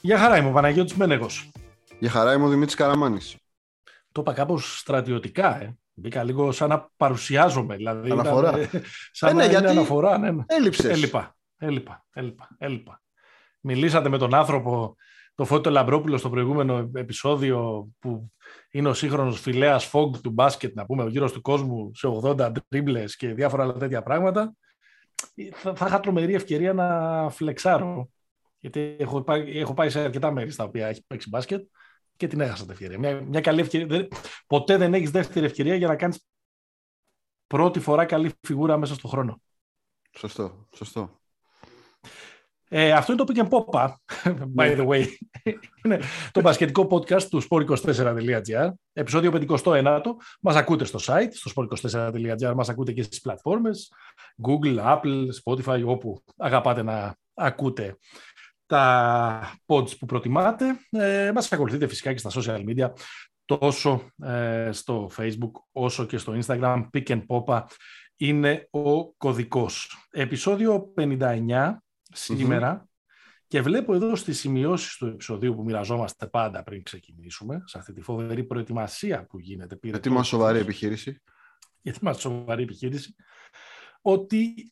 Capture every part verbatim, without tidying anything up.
Γεια χαρά, είμαι ο Παναγιώτης Μένεγος. Γεια χαρά, είμαι ο Δημήτρης Καραμάνης. Το είπα κάπως στρατιωτικά, ε. Μπήκα λίγο σαν να παρουσιάζομαι. Δηλαδή, αναφορά. Ήταν, σαν ε, να ναι, είναι γιατί αναφορά. Ναι, ναι. έλειψες. Έλειπα, έλειπα, έλειπα, έλειπα. Μιλήσατε με τον άνθρωπο, το Φώτο Λαμπρόπουλο, στο προηγούμενο επεισόδιο, που είναι ο σύγχρονος Φιλέας Φόγκ του μπάσκετ, να πούμε, ο γύρος του κόσμου σε ογδόντα τρίμπλες και διάφορα άλλα τέτοια πράγματα. Θα, θα είχα τρομερή ευκαιρία να φλεξάρω. Γιατί έχω πάει, έχω πάει σε αρκετά μέρη στα οποία έχει παίξει μπάσκετ και την έχασα την ευκαιρία. Μια, μια καλή ευκαιρία. Δεν, ποτέ δεν έχεις δεύτερη ευκαιρία για να κάνεις πρώτη φορά καλή φιγούρα μέσα στον χρόνο. Σωστό, σωστό. Ε, αυτό είναι το Pick and Pop, by the way. Είναι το μπασκετικό podcast του σπορ είκοσι τέσσερα τελεία τζι άρ, επεισόδιο πενηκοστό ένατο. Μας ακούτε στο site, στο σπορ είκοσι τέσσερα τελεία τζι άρ, μας ακούτε και στις πλατφόρμες Google, Apple, Spotify, όπου αγαπάτε να ακούτε τα pods που προτιμάτε. Ε, μας ακολουθείτε φυσικά και στα social media, τόσο ε, στο Facebook όσο και στο Instagram. Pick and Pop είναι ο κωδικός. Επεισόδιο πενήντα εννιά σήμερα, mm-hmm. και βλέπω εδώ στις σημειώσεις του επεισοδίου που μοιραζόμαστε πάντα πριν ξεκινήσουμε, σε αυτή τη φοβερή προετοιμασία που γίνεται. Γιατί μας σοβαρή επιχείρηση. Γιατί μας σοβαρή επιχείρηση. Ότι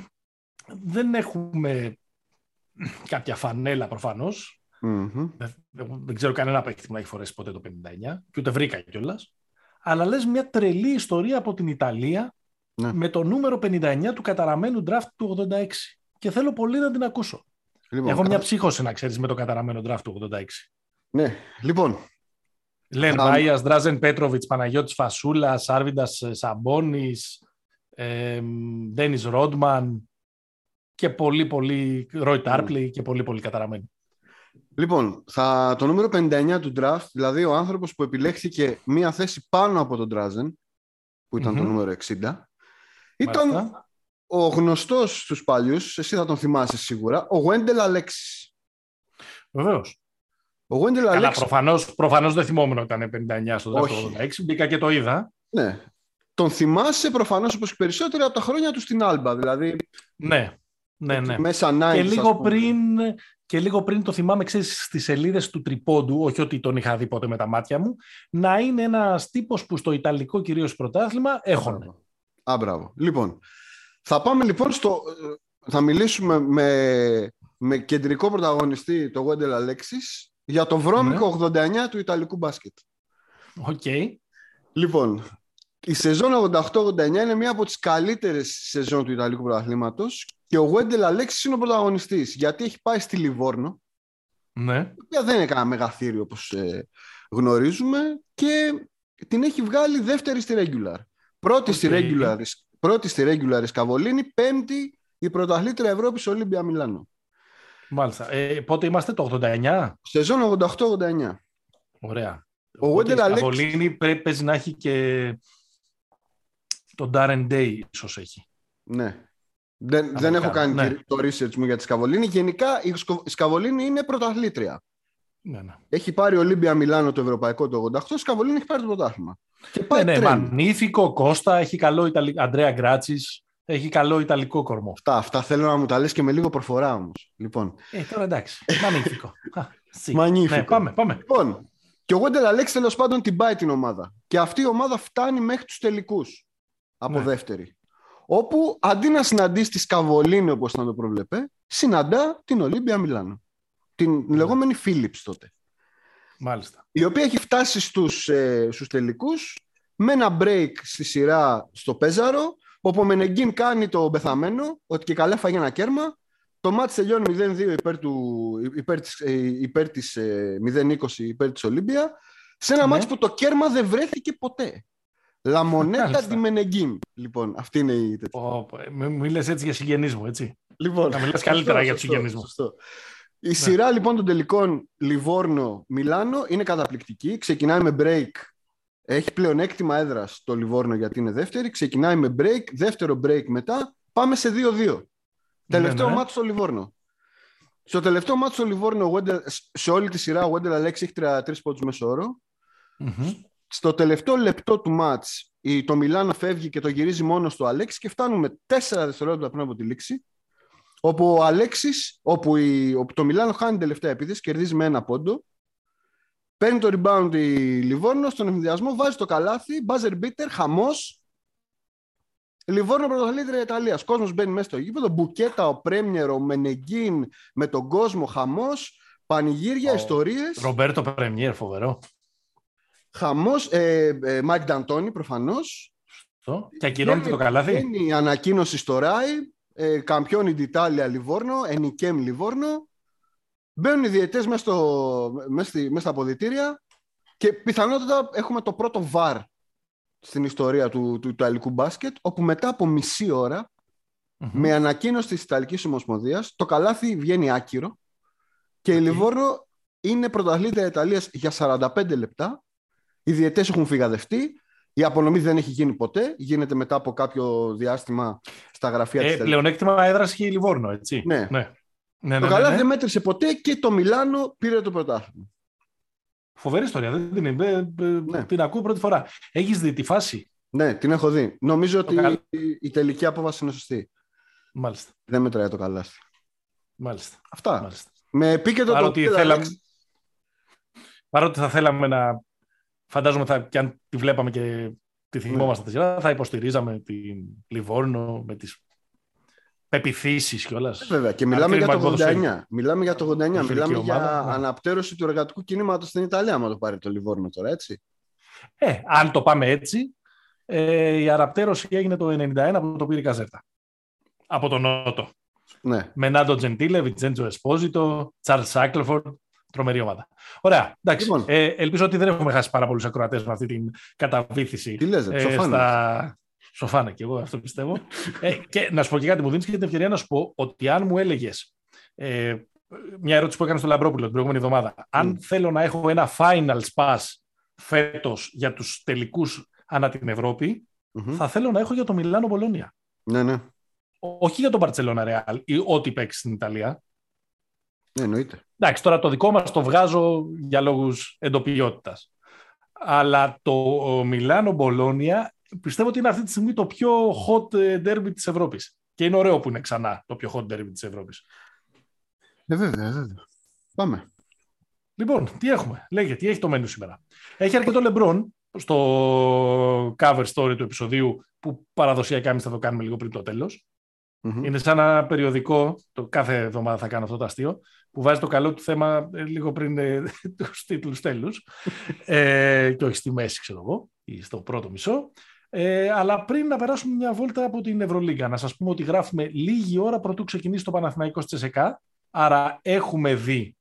δεν έχουμε κάποια φανέλα προφανώς. Mm-hmm. Δεν, δεν ξέρω κανένα παίκτη που να έχει φορέσει ποτέ το πενήντα εννιά και ούτε βρήκα κιόλας. Αλλά λες μια τρελή ιστορία από την Ιταλία, ναι, με το νούμερο πενήντα εννιά του καταραμένου draft του ογδόντα έξι. Και θέλω πολύ να την ακούσω. Λοιπόν, Έχω μια ψύχωση, να ξέρεις, με το καταραμένο draft του ογδόντα έξι. Ναι, λοιπόν. Λεν Μπάιας, Ντράζεν Πέτροβιτς, Παναγιώτης Φασούλας, Άρβιντας Σαμπόνης, ε, Ντένις Ρόντμαν και πολύ πολύ Ρόι Τάρπλι και πολύ πολύ καταραμένοι. Λοιπόν, θα, το νούμερο πενήντα εννιά του draft, δηλαδή ο άνθρωπος που επιλέχθηκε μία θέση πάνω από τον Ντράζεν, που ήταν mm-hmm. το νούμερο εξήντα, ήταν Μάλιστα. ο γνωστός στους παλιούς, εσύ θα τον θυμάσαι σίγουρα, ο Γουέντελ Αλέξης. Βεβαίως. Ο Γουέντελ Αλέξης. Προφανώς, προφανώς δεν θυμόμουν ότι ήταν πενήντα εννιά στο δεύτερο ογδόντα έξι, μπήκα και το είδα. Ναι. Τον θυμάσαι προφανώς όπως και περισσότερο από τα χρόνια του στην Άλμπα, δηλαδή. Ναι, ναι, ναι. Μέσα ενενήντα, και, λίγο πριν, και λίγο πριν το θυμάμαι, ξέρεις, στις σελίδες του Τριπόντου, όχι ότι τον είχα δει ποτέ με τα μάτια μου, να είναι ένας τύπος που στο Ιταλικό κυρίως πρωτάθλημα έχωνε. Α, μπράβο. Λοιπόν, θα πάμε λοιπόν στο... Θα μιλήσουμε με, με κεντρικό πρωταγωνιστή, το Γουέντελ Αλέξης, για το βρώμικο ναι. ογδόντα εννιά του Ιταλικού μπάσκετ. Οκ. Okay. Λοιπόν, η σεζόν ογδόντα οκτώ ογδόντα εννιά είναι μία από τις καλύτερες σεζόν του Ιταλικού πρωταθλήματος και ο Γουέντελ Αλέξης είναι ο πρωταγωνιστής, γιατί έχει πάει στη Λιβόρνο, ναι. η οποία δεν είναι κανένα μεγαθύριο όπως ε, γνωρίζουμε, και την έχει βγάλει δεύτερη στη regular. Πρώτη, okay. στη regular, πρώτη στη regular η Σκαβολίνη, πέμπτη η πρωταθλήτρια Ευρώπης Ολύμπια Μιλάνο. Μάλιστα. Ε, πότε είμαστε, το ογδόντα εννιά? Σεζόν ογδόντα οκτώ ογδόντα εννιά. Ωραία. Ο Γουέντελ Αλέξης... Η Σκαβολίνη πρέπει να έχει και τον Darren Day, ίσως έχει. Ναι. Δεν, δεν έχω κάνει ναι. το research μου για τη Σκαβολίνη. Γενικά η Σκαβολίνη είναι πρωταθλήτρια. Ναι, ναι. Έχει πάρει Ολύμπια Μιλάνο το ευρωπαϊκό το ογδόντα οκτώ, η Σκαβολίνη έχει πάρει το πρωτάθλημα. Ναι, ναι, Μανίφικο, Κώστα, έχει καλό Ιταλικό, Αντρέα Γκράτσις, έχει καλό Ιταλικό κορμό. Αυτά, αυτά θέλω να μου τα λες και με λίγο προφορά όμως. Λοιπόν. Ε, τώρα εντάξει. Μανίφικο. Μανίφικο. Ναι, πάμε, πάμε. Λοιπόν, και ο Γουέντελ Αλέξης τέλος πάντων την πάει την ομάδα. Και αυτή η ομάδα φτάνει μέχρι τους τελικούς. Από ναι. δεύτερη. Όπου αντί να συναντήσει τη Σκαβολίνη όπως ήταν το προβλεπέ, συναντά την Ολύμπια Μιλάνο. Την ναι. λεγόμενη Φίλιπς τότε. Μάλιστα. Η οποία έχει φτάσει στους, ε, στους τελικούς με ένα break στη σειρά στο Πέζαρο, όπου ο Μενεγκίν κάνει το πεθαμένο, ότι και καλά φάγει ένα κέρμα. Το μάτς τελειώνει μηδέν δύο υπέρ, του, υπέρ της, ε, υπέρ της ε, μηδέν είκοσι υπέρ της Ολύμπια, σε ένα ναι. μάτς που το κέρμα δεν βρέθηκε ποτέ. Λαμονέτα τη Μενεγκίν. Λοιπόν, αυτή είναι η τέτοια. Oh, μην λες έτσι για συγγενείς μου, έτσι. Λοιπόν, να μιλάς καλύτερα σωστό, για τους συγγενείς μου. Η ναι. σειρά λοιπόν των τελικών Λιβόρνο-Μιλάνο είναι καταπληκτική. Ξεκινάει με break. Έχει πλεονέκτημα έδρας το Λιβόρνο γιατί είναι δεύτερη. Ξεκινάει με break. Δεύτερο break μετά. Πάμε σε δύο δύο. Ναι, τελευταίο ναι. μάτσο στο Λιβόρνο. Στο τελευταίο μάτσο στο Λιβόρνο, σε όλη τη σειρά, ο Γουέντελ Αλέξη έχει τριάντα τρεις πόντους μέσο όρο. Mm-hmm. Στο τελευταίο λεπτό του μάτς, το Μιλάνο φεύγει και το γυρίζει μόνο στο Αλέξη και φτάνουμε τέσσερα δευτερόλεπτα πριν από τη λήξη. όπου ο Αλέξης, όπου, η, όπου το Μιλάνο χάνει τελευταία επίθεση, κερδίζει με ένα πόντο. Παίρνει το rebound η Λιβόρνο στον ευνηδιασμό, βάζει το καλάθι, buzzer beater, χαμός. Λιβόρνο πρωταθλήτρια Ιταλίας. Κόσμος μπαίνει μέσα στο γήπεδο. Μπουκέτα, ο Πρέμιερο, ο Μενεγκίν με τον κόσμο, χαμός. Πανηγύρια, oh. ιστορίες. Ρομπέρτο Πρέμιερ, φοβερό. Χαμός. Ε, ε, Μάικ Νταντόνι, προφανώς. So. Και ακυρώνεται το καλάθι. Είναι η ανακοίνωση στο Ράι. Ε, Καμπιόνι d'Italia Λιβόρνο, Ενικέμ Λιβόρνο. Μπαίνουν οι διαιτές μέσα, στο, μέσα, στη, μέσα στα αποδυτήρια και πιθανότατα έχουμε το πρώτο βαρ στην ιστορία του, του ιταλικού μπάσκετ, όπου μετά από μισή ώρα, mm-hmm. με ανακοίνωση της Ιταλικής Ομοσπονδίας, το καλάθι βγαίνει άκυρο και okay. η Λιβόρνο είναι πρωταθλήτρια Ιταλίας για σαράντα πέντε λεπτά. Οι διαιτές έχουν φυγαδευτεί. Η απονομή δεν έχει γίνει ποτέ. Γίνεται μετά από κάποιο διάστημα στα γραφεία ε, της Ιταλίας. Πλεονέκτημα έδρας και η Λιβόρνο, έτσι. Ναι. ναι. Ναι, το ναι, καλάθι ναι, ναι. δεν μέτρησε ποτέ και το Μιλάνο πήρε το πρωτάθλημα. Φοβερή ιστορία. Δεν την, δεν, ναι. την ακούω πρώτη φορά. Έχεις δει τη φάση? Ναι, την έχω δει. Νομίζω το ότι καλ... η τελική απόφαση είναι σωστή. Μάλιστα. Δεν μετράει το καλάθι. Μάλιστα. Αυτά. Μάλιστα. Με επίκεντρο το ότι θέλαμε... Παρότι θα θέλαμε να... Φαντάζομαι θα... και αν τη βλέπαμε και τη θυμόμαστε ναι. σειρά, θα υποστηρίζαμε την Λιβόρνο με τις πεποιθήσεις κιόλας. Βέβαια, και μιλάμε για, το ογδόντα εννιά. μιλάμε για το ογδόντα εννιά. Μιλάμε ομάδα, για ναι. αναπτέρωση του εργατικού κινήματος στην Ιταλία, άμα το πάρει το Λιβόρνο τώρα, έτσι. Ε, αν το πάμε έτσι, ε, η αναπτέρωση έγινε το ενενήντα ένα που το πήρε η Καζέρτα. Από τον Νότο. Ναι. Με Νάντο Τζεντίλε, Βιτσέντζο Εσπόζιτο, Τσάρλς Σάκλεφορντ. Τρομερή ομάδα. Ωραία. Εντάξει. Λοιπόν. Ε, ελπίζω ότι δεν έχουμε χάσει πάρα πολλούς ακροατές με αυτή την καταβήθηση. Τι λες, ε, στα... Σοφάνε και εγώ αυτό πιστεύω. ε, και να σου πω και κάτι, μου δίνεις και την ευκαιρία να σου πω ότι αν μου έλεγες ε, μια ερώτηση που έκανε στο Λαμπρόπουλο την προηγούμενη εβδομάδα, mm. αν θέλω να έχω ένα final pass φέτος για τους τελικούς ανά την Ευρώπη, mm-hmm. θα θέλω να έχω για το Μιλάνο Μπολόνια. Ναι, ναι. Όχι για τον Μπαρτσελόνα Ρεάλ ή ό,τι παίξει στην Ιταλία. Ναι, εννοείται. Εντάξει, τώρα το δικό μας το βγάζω για λόγους εντοπιότητας. Αλλά το Μιλάνο Μπολόνια πιστεύω ότι είναι αυτή τη στιγμή το πιο hot derby της Ευρώπης. Και είναι ωραίο που είναι ξανά το πιο hot derby της Ευρώπης. Ε, βέβαια, βέβαια. Πάμε. Λοιπόν, τι έχουμε. Λέγε, τι έχει το μενού σήμερα. Έχει αρκετό Λεμπρόν στο cover story του επεισοδίου που παραδοσιακά εμείς θα το κάνουμε λίγο πριν το τέλος. Mm-hmm. Είναι σαν ένα περιοδικό, το κάθε εβδομάδα θα κάνω αυτό το αστείο, που βάζει το καλό του θέμα λίγο πριν ε, τους τίτλους τέλους ε, και όχι στη μέση, ξέρω εγώ, ή στο πρώτο μισό. Ε, αλλά πριν να περάσουμε μια βόλτα από την Ευρωλίγκα, να σας πούμε ότι γράφουμε λίγη ώρα πρωτού ξεκινήσει το Παναθηναϊκός Τσεσεκά, άρα έχουμε δει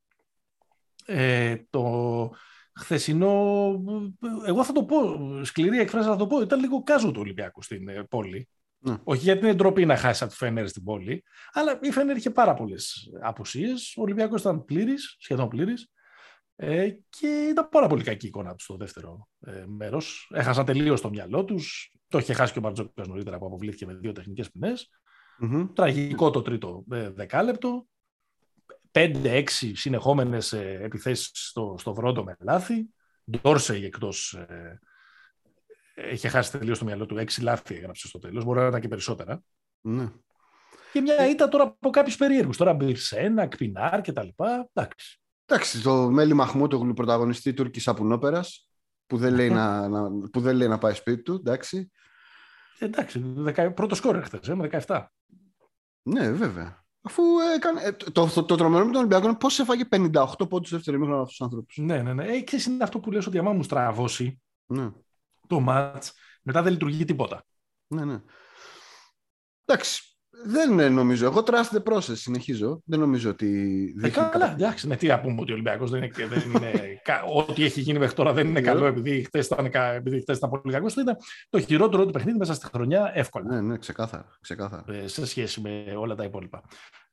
ε, το χθεσινό, εγώ θα το πω, σκληρή εκφράση θα το πω, ήταν λίγο κάζο του Ολυμπιακού στην ε, πόλη. Mm. Όχι γιατί είναι ντροπή να χάσει από τη Φενέρ στην πόλη, αλλά η Φενέρ είχε πάρα πολλές απουσίες. Ο Ολυμπιακός ήταν πλήρης, σχεδόν πλήρης, ε, και ήταν πάρα πολύ κακή εικόνα του στο δεύτερο ε, μέρος. Έχασαν τελείως το μυαλό τους. Το είχε χάσει και ο Μπαρτζόκας νωρίτερα που αποβλήθηκε με δύο τεχνικές ποινές. Mm-hmm. Τραγικό το τρίτο ε, δεκάλεπτο. Πέντε έξι συνεχόμενες ε, επιθέσεις στο, στο Βρόντο με λάθη. Ντόρσεϊ εκτός. Ε, Είχε χάσει τελείως το μυαλό του. Έξι λάθη έγραψε στο τέλος. Μπορεί να ήταν και περισσότερα. Ναι. Και μια ήττα τώρα από κάποιους περίεργους. Τώρα Μπιρσένα, Κπινάρ κτλ. Εντάξει. Εντάξει, το Μέλι Μαχμούτογλου, πρωταγωνιστή Τούρκης Απουνόπερας, που δεν λέει, να, να, που δεν λέει να πάει σπίτι του. Εντάξει. Εντάξει. Δεκα... Πρώτο σκόρ χθες, ε, με δεκαεπτά. Ναι, βέβαια. Αφού έκανε. Το, το, το, το τρομερό με τον Ολυμπιακό είναι πώς έφαγε πενήντα οκτώ πόντους δεύτερο ημίχρονο από αυτούς τους άνθρωπους. Ναι, ναι, ναι. Ε, και είναι αυτό που λες ότι άμα μου στραβώσει. Ναι. Το μάτς, μετά δεν λειτουργεί τίποτα. Ναι, ναι. Εντάξει, δεν νομίζω. Εγώ trust the process, συνεχίζω. Δεν νομίζω ότι... Ε, καλά, εντάξει, ναι, τι να πούμε ότι ο Ολυμπιακός δεν είναι... Δεν είναι ό,τι έχει γίνει μέχρι τώρα δεν είναι καλό επειδή χθες ήταν, ήταν πολύ κακός. Ήταν το χειρότερο του παιχνίδι μέσα στη χρονιά εύκολα. Ναι, ναι, ξεκάθαρα. ξεκάθαρα. Ε, σε σχέση με όλα τα υπόλοιπα.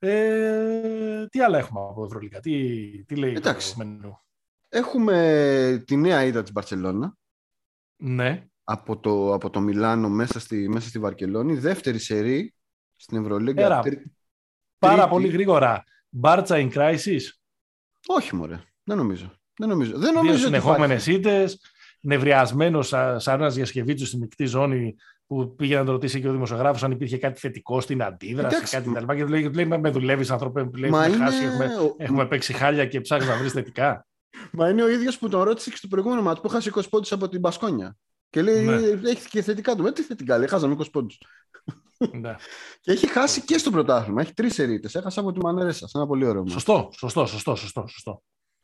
Ε, τι άλλα έχουμε από Ευρωλίγκα, τι, τι λέει εντάξει. Το μενού. Έχουμε τη νέα ήττα της Μπαρσελόνα. Ναι. Από το, από το Μιλάνο μέσα στη, μέσα στη Βαρκελόνη. Δεύτερη σερί στην Ευρωλίγκα. Τρι... Πάρα τρίτη. πολύ γρήγορα. Μπάρτσα in crisis. Όχι μωρέ. Δεν νομίζω. Δεν νομίζω. Δεν νομίζω Δύο συνεχόμενες ήττες. Νευριασμένος σαν ένας Γιασκεβίτσιος στη μεικτή ζώνη που πήγε να το ρωτήσει και ο δημοσιογράφος αν υπήρχε κάτι θετικό στην αντίδραση, Εντάξει. κάτι τέτοια. Και του λέει, του λέει με δουλεύεις άνθρωπε, που λέει, Μα έχουμε είναι... χάσει, έχουμε, έχουμε παίξει χάλια και ψάχνεις να βρεις θετικά. Μα είναι ο ίδιος που τον ρώτησε και στο προηγούμενο μάτι που χάσει είκοσι πόντους από την Μπασκόνια. Και λέει, ναι. Έχει και θετικά του. Με τι θετικά, λέει, χάσαμε είκοσι πόντους. Ναι. Και έχει χάσει και στο πρωτάθλημα. Έχει τρεις ερείτες. Έχασε από τη Μανρέσα. Ένα πολύ ωραίο. Σωστό, σωστό, σωστό, σωστό, σωστό.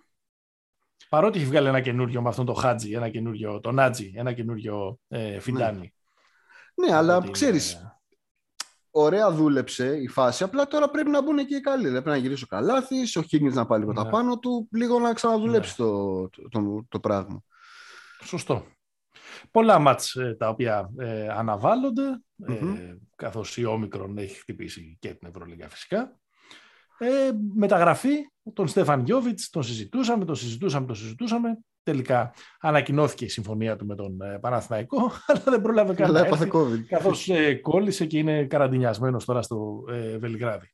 Παρότι έχει βγάλει ένα καινούριο με αυτόν τον Χάτζι, ένα καινούριο, τον Νάτζι, ένα καινούριο ε, Φιντάνι. Ναι, ναι αλλά την... ξέρεις, ωραία δούλεψε η φάση. Απλά τώρα πρέπει να μπουν και οι καλοί. Πρέπει να γυρίσει ο Καλάθης, ο Χίγγινς να πάει λίγο τα πάνω του, λίγο να ξαναδουλέψει ναι. το, το, το, το πράγμα. Σωστό. Πολλά μάτς ε, τα οποία ε, αναβάλλονται, mm-hmm. ε, καθώς η Όμικρον έχει χτυπήσει και την Ευρωλίγκα φυσικά. Ε, μεταγραφή, τον Στέφαν Γιόβιτς, τον συζητούσαμε, τον συζητούσαμε, τον συζητούσαμε. Τελικά ανακοινώθηκε η συμφωνία του με τον ε, Παναθηναϊκό, αλλά δεν πρόλαβε καν να έρθει, καθώς ε, κόλλησε και είναι καραντινιασμένος τώρα στο ε, Βελιγράδι.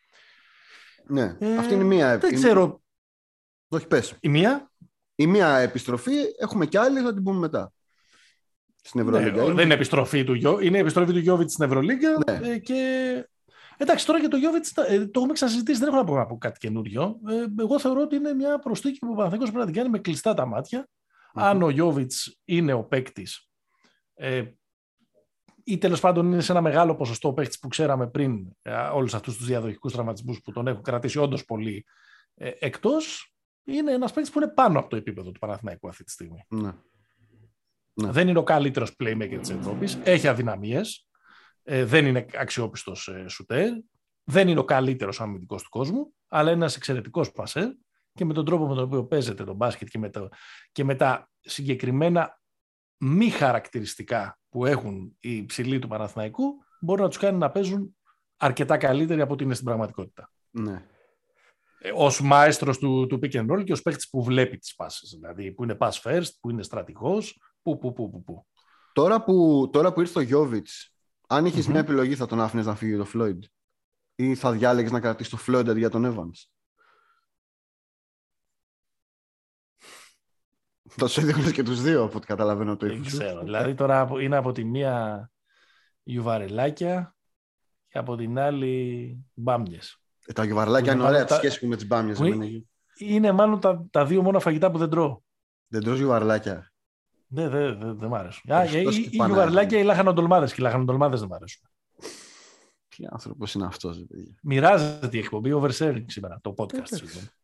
Ναι, ε, αυτή είναι μία... Δεν ξέρω... Το έχει πέσει. Η μία... Η μία επιστροφή, έχουμε κι άλλη, θα την πούμε μετά. Στην Ευρωλίγκα. Ναι, δεν είναι επιστροφή του Γιώ, είναι επιστροφή του Γιόβιτς στην Ευρωλίγκα ναι. ε, και... Εντάξει, τώρα για το Γιόβιτς το έχουμε ξανασυζητήσει, δεν έχω να πω, να πω κάτι καινούριο. Ε, εγώ θεωρώ ότι είναι μια προσθήκη που ο Παναθηναϊκός πρέπει να την κάνει με κλειστά τα μάτια. Mm-hmm. Αν ο Γιόβιτς είναι ο παίκτης ε, ή τέλος πάντων είναι σε ένα μεγάλο ποσοστό ο παίκτης που ξέραμε πριν ε, όλους αυτούς τους διαδοχικούς τραυματισμούς που τον έχουν κρατήσει όντως πολύ ε, εκτός, είναι ένας παίκτης που είναι πάνω από το επίπεδο του Παναθηναϊκού αυτή τη στιγμή. Mm-hmm. Δεν είναι ο καλύτερος playmaker της Ευρώπης, έχει αδυναμίες. Ε, δεν είναι αξιόπιστος ε, σουτέρ, δεν είναι ο καλύτερος αμυντικός του κόσμου, αλλά είναι ένας εξαιρετικός πασέρ και με τον τρόπο με τον οποίο παίζεται το μπάσκετ και με, το, και με τα συγκεκριμένα μη χαρακτηριστικά που έχουν οι υψηλοί του Παναθηναϊκού, μπορεί να τους κάνει να παίζουν αρκετά καλύτεροι από ό,τι είναι στην πραγματικότητα. Ναι. Ε, ως μάεστρος του, του pick and roll και ως παίκτης που βλέπει τις πάσες, δηλαδή που είναι pass first, που είναι στρατηγός, που, που, που, που, που. Τώρα που, τώρα που ήρθε ο Γιόβιτς, αν είχες mm-hmm. μια επιλογή, θα τον άφηνες να φύγει το Φλόιντ ή θα διάλεγες να κρατήσεις το Φλόιντ αντί για τον Evans? Το σου έδειχνες και τους δύο, από ό,τι καταλαβαίνω το Δεν ξέρω. Δηλαδή τώρα είναι από τη μία γιουβαρελάκια και από την άλλη μπάμιες. Ε, τα γιουβαρελάκια είναι ωραία, τα... σχέση με τις μπάμιες. Είναι, είναι μάλλον τα, τα δύο μόνα φαγητά που δεν τρώω. Δεν τρως γιουβαρελάκια? Δεν δε, δε, δε μ' αρέσουν. Οι γιουβαρελάκια, οι λαχανοτολμάδες και οι λαχανοτολμάδες δεν μ' αρέσουν. Τι άνθρωπος είναι αυτός? Μοιράζεται η εκπομπή oversharing σήμερα, το podcast.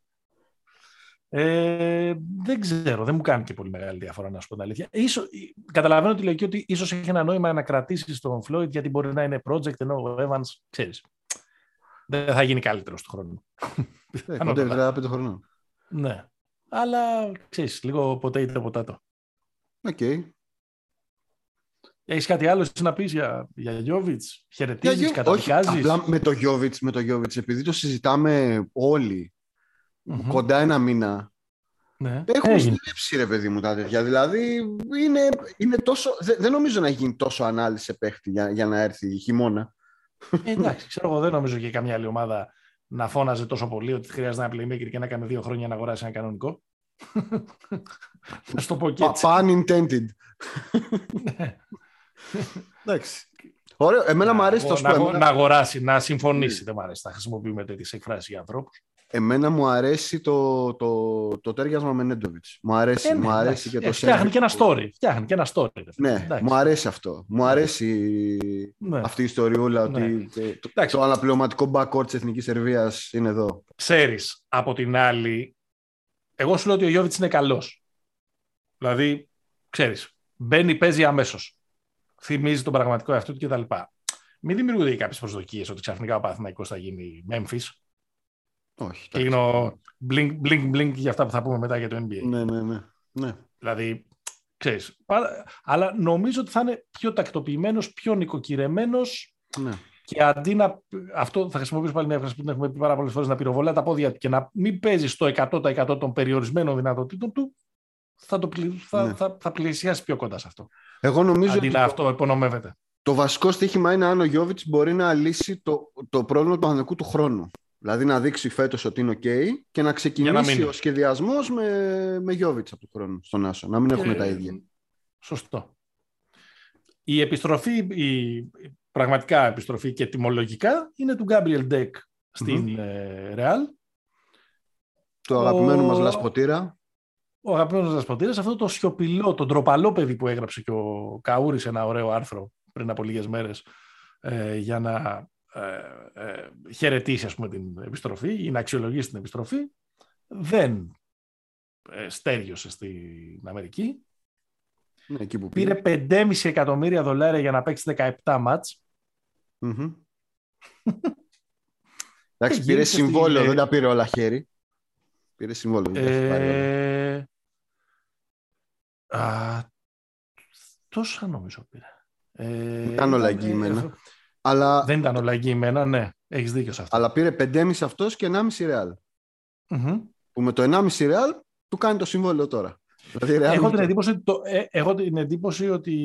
Ε, δεν ξέρω, δεν μου κάνει και πολύ μεγάλη διαφορά να σου πω την αλήθεια. Ίσως, καταλαβαίνω τη λογική ότι ίσως έχει ένα νόημα να κρατήσεις τον Floyd γιατί μπορεί να είναι project, ενώ ο Evans, ξέρεις, δεν θα γίνει καλύτερος του χρόνου. Ε, κοντεύει τριάντα πέντε χρονών. Ναι, αλλά ξέρεις, λίγο ποτέ είτε ποτάτο. Οκ. Okay. Έχεις κάτι άλλο να πεις για, για Γιόβιτς? Χαιρετίζεις, καταδικάζεις? Όχι, απλά με το Γιόβιτς, με το Γιόβιτς, επειδή το συζητάμε όλοι mm-hmm. κοντά ένα μήνα, ναι. Έχουν στρέψει ρε παιδί μου τα τέτοια. Δηλαδή είναι, είναι τόσο, δεν, δεν νομίζω να γίνει τόσο ανάλυση σε παίχτη για, για να έρθει χειμώνα. Ε, εντάξει, ξέρω εγώ, δεν νομίζω και καμιά άλλη ομάδα να φώναζε τόσο πολύ ότι χρειάζεται ένα playmaker και να κάνει δύο χρόνια να αγοράσει ένα κανονικό. Να σου το πω και έτσι. Pun intended. Εντάξει. Ωραίο. Εμένα μου αρέσει το σπορ. Να, να αγοράσει, να συμφωνήσει. Δεν μου αρέσει να χρησιμοποιούμε τέτοιες εκφράσεις για ανθρώπους. Εμένα μου αρέσει το, το, το τέριασμα με Νέντοβιτς. Μου αρέσει, ε, ναι, μου αρέσει και το σερβι. Φτιάχνει και ένα story. Φτιάχνει και ένα story. Ναι, εντάξει. Μου αρέσει αυτό. Μου αρέσει ναι. αυτή η ιστοριούλα ναι. ότι το, το αναπληρωματικό backcourt της Εθνικής Σερβίας είναι εδώ. Ξέρεις, από την άλλη, εγώ σου λέω ότι ο Γιόβιτς είναι καλός. Δηλαδή, ξέρεις, μπαίνει, παίζει αμέσως. Θυμίζει τον πραγματικό εαυτό του κτλ. Μην δημιουργούνται κάποιες προσδοκίες ότι ξαφνικά ο Παναθηναϊκός θα γίνει Memphis. Όχι. Κλείνω blink, blink, blink για αυτά που θα πούμε μετά για το N B A. Ναι, ναι, ναι. ναι. Δηλαδή, ξέρεις, αλλά νομίζω ότι θα είναι πιο τακτοποιημένος, πιο νοικοκυρεμένος ναι. και αντί να, αυτό θα χρησιμοποιήσω πάλι μια έκφραση που την έχουμε πει πάρα πολλές φορές, να πυροβολά τα πόδια και να μην παίζει στο εκατό τοις εκατό των περιορισμένων δυνατοτήτων του, θα, το, θα, ναι. θα, θα πλησιάσει πιο κοντά σε αυτό. Εγώ νομίζω αντί να αυτό υπονομεύεται. Το βασικό στοίχημα είναι αν ο Γιόβιτς μπορεί να λύσει το, το πρόβλημα του Παναθηναϊκού του χρόνου. Δηλαδή να δείξει φέτος ότι είναι OK και να ξεκινήσει να ο σχεδιασμός με, με Γιόβιτς από τον χρόνο στον Άσο. Να μην και... έχουμε τα ίδια. Σωστό. η επιστροφή, η πραγματικά επιστροφή και τιμολογικά είναι του Gabriel Deck στην mm-hmm. Real. Το αγαπημένο ο... μας Λασποτήρα. Ο αγαπημένος Λασποτήρας, αυτό το σιωπηλό, το ντροπαλό παιδί που έγραψε και ο Καούρης ένα ωραίο άρθρο πριν από λίγες μέρες ε, για να ε, ε, χαιρετήσει, ας πούμε, την επιστροφή ή να αξιολογήσει την επιστροφή, δεν ε, στέριωσε στην Αμερική. Ναι, εκεί που πήρε πέντε κόμμα πέντε εκατομμύρια δολάρια για να παίξει δεκαεπτά μάτς. Mm-hmm. Εντάξει, πήρε συμβόλαιο, στη... δεν τα πήρε όλα χέρι. Πήρε συμβόλαιο. Ε... Α, τόσα νομίζω πήρε. Ε, δεν ήταν όλα εγγυημένα. Ε, αλλά... Δεν ήταν όλα εγγυημένα, ναι. Έχεις δίκιο σε αυτό. Αλλά πήρε πέντε κόμμα πέντε αυτός και ενάμιση Real. Mm-hmm. Που με το ενάμιση Real του κάνει το συμβόλαιο τώρα. Δηλαδή, έχω, την εντύπωση, το, ε, έχω την εντύπωση ότι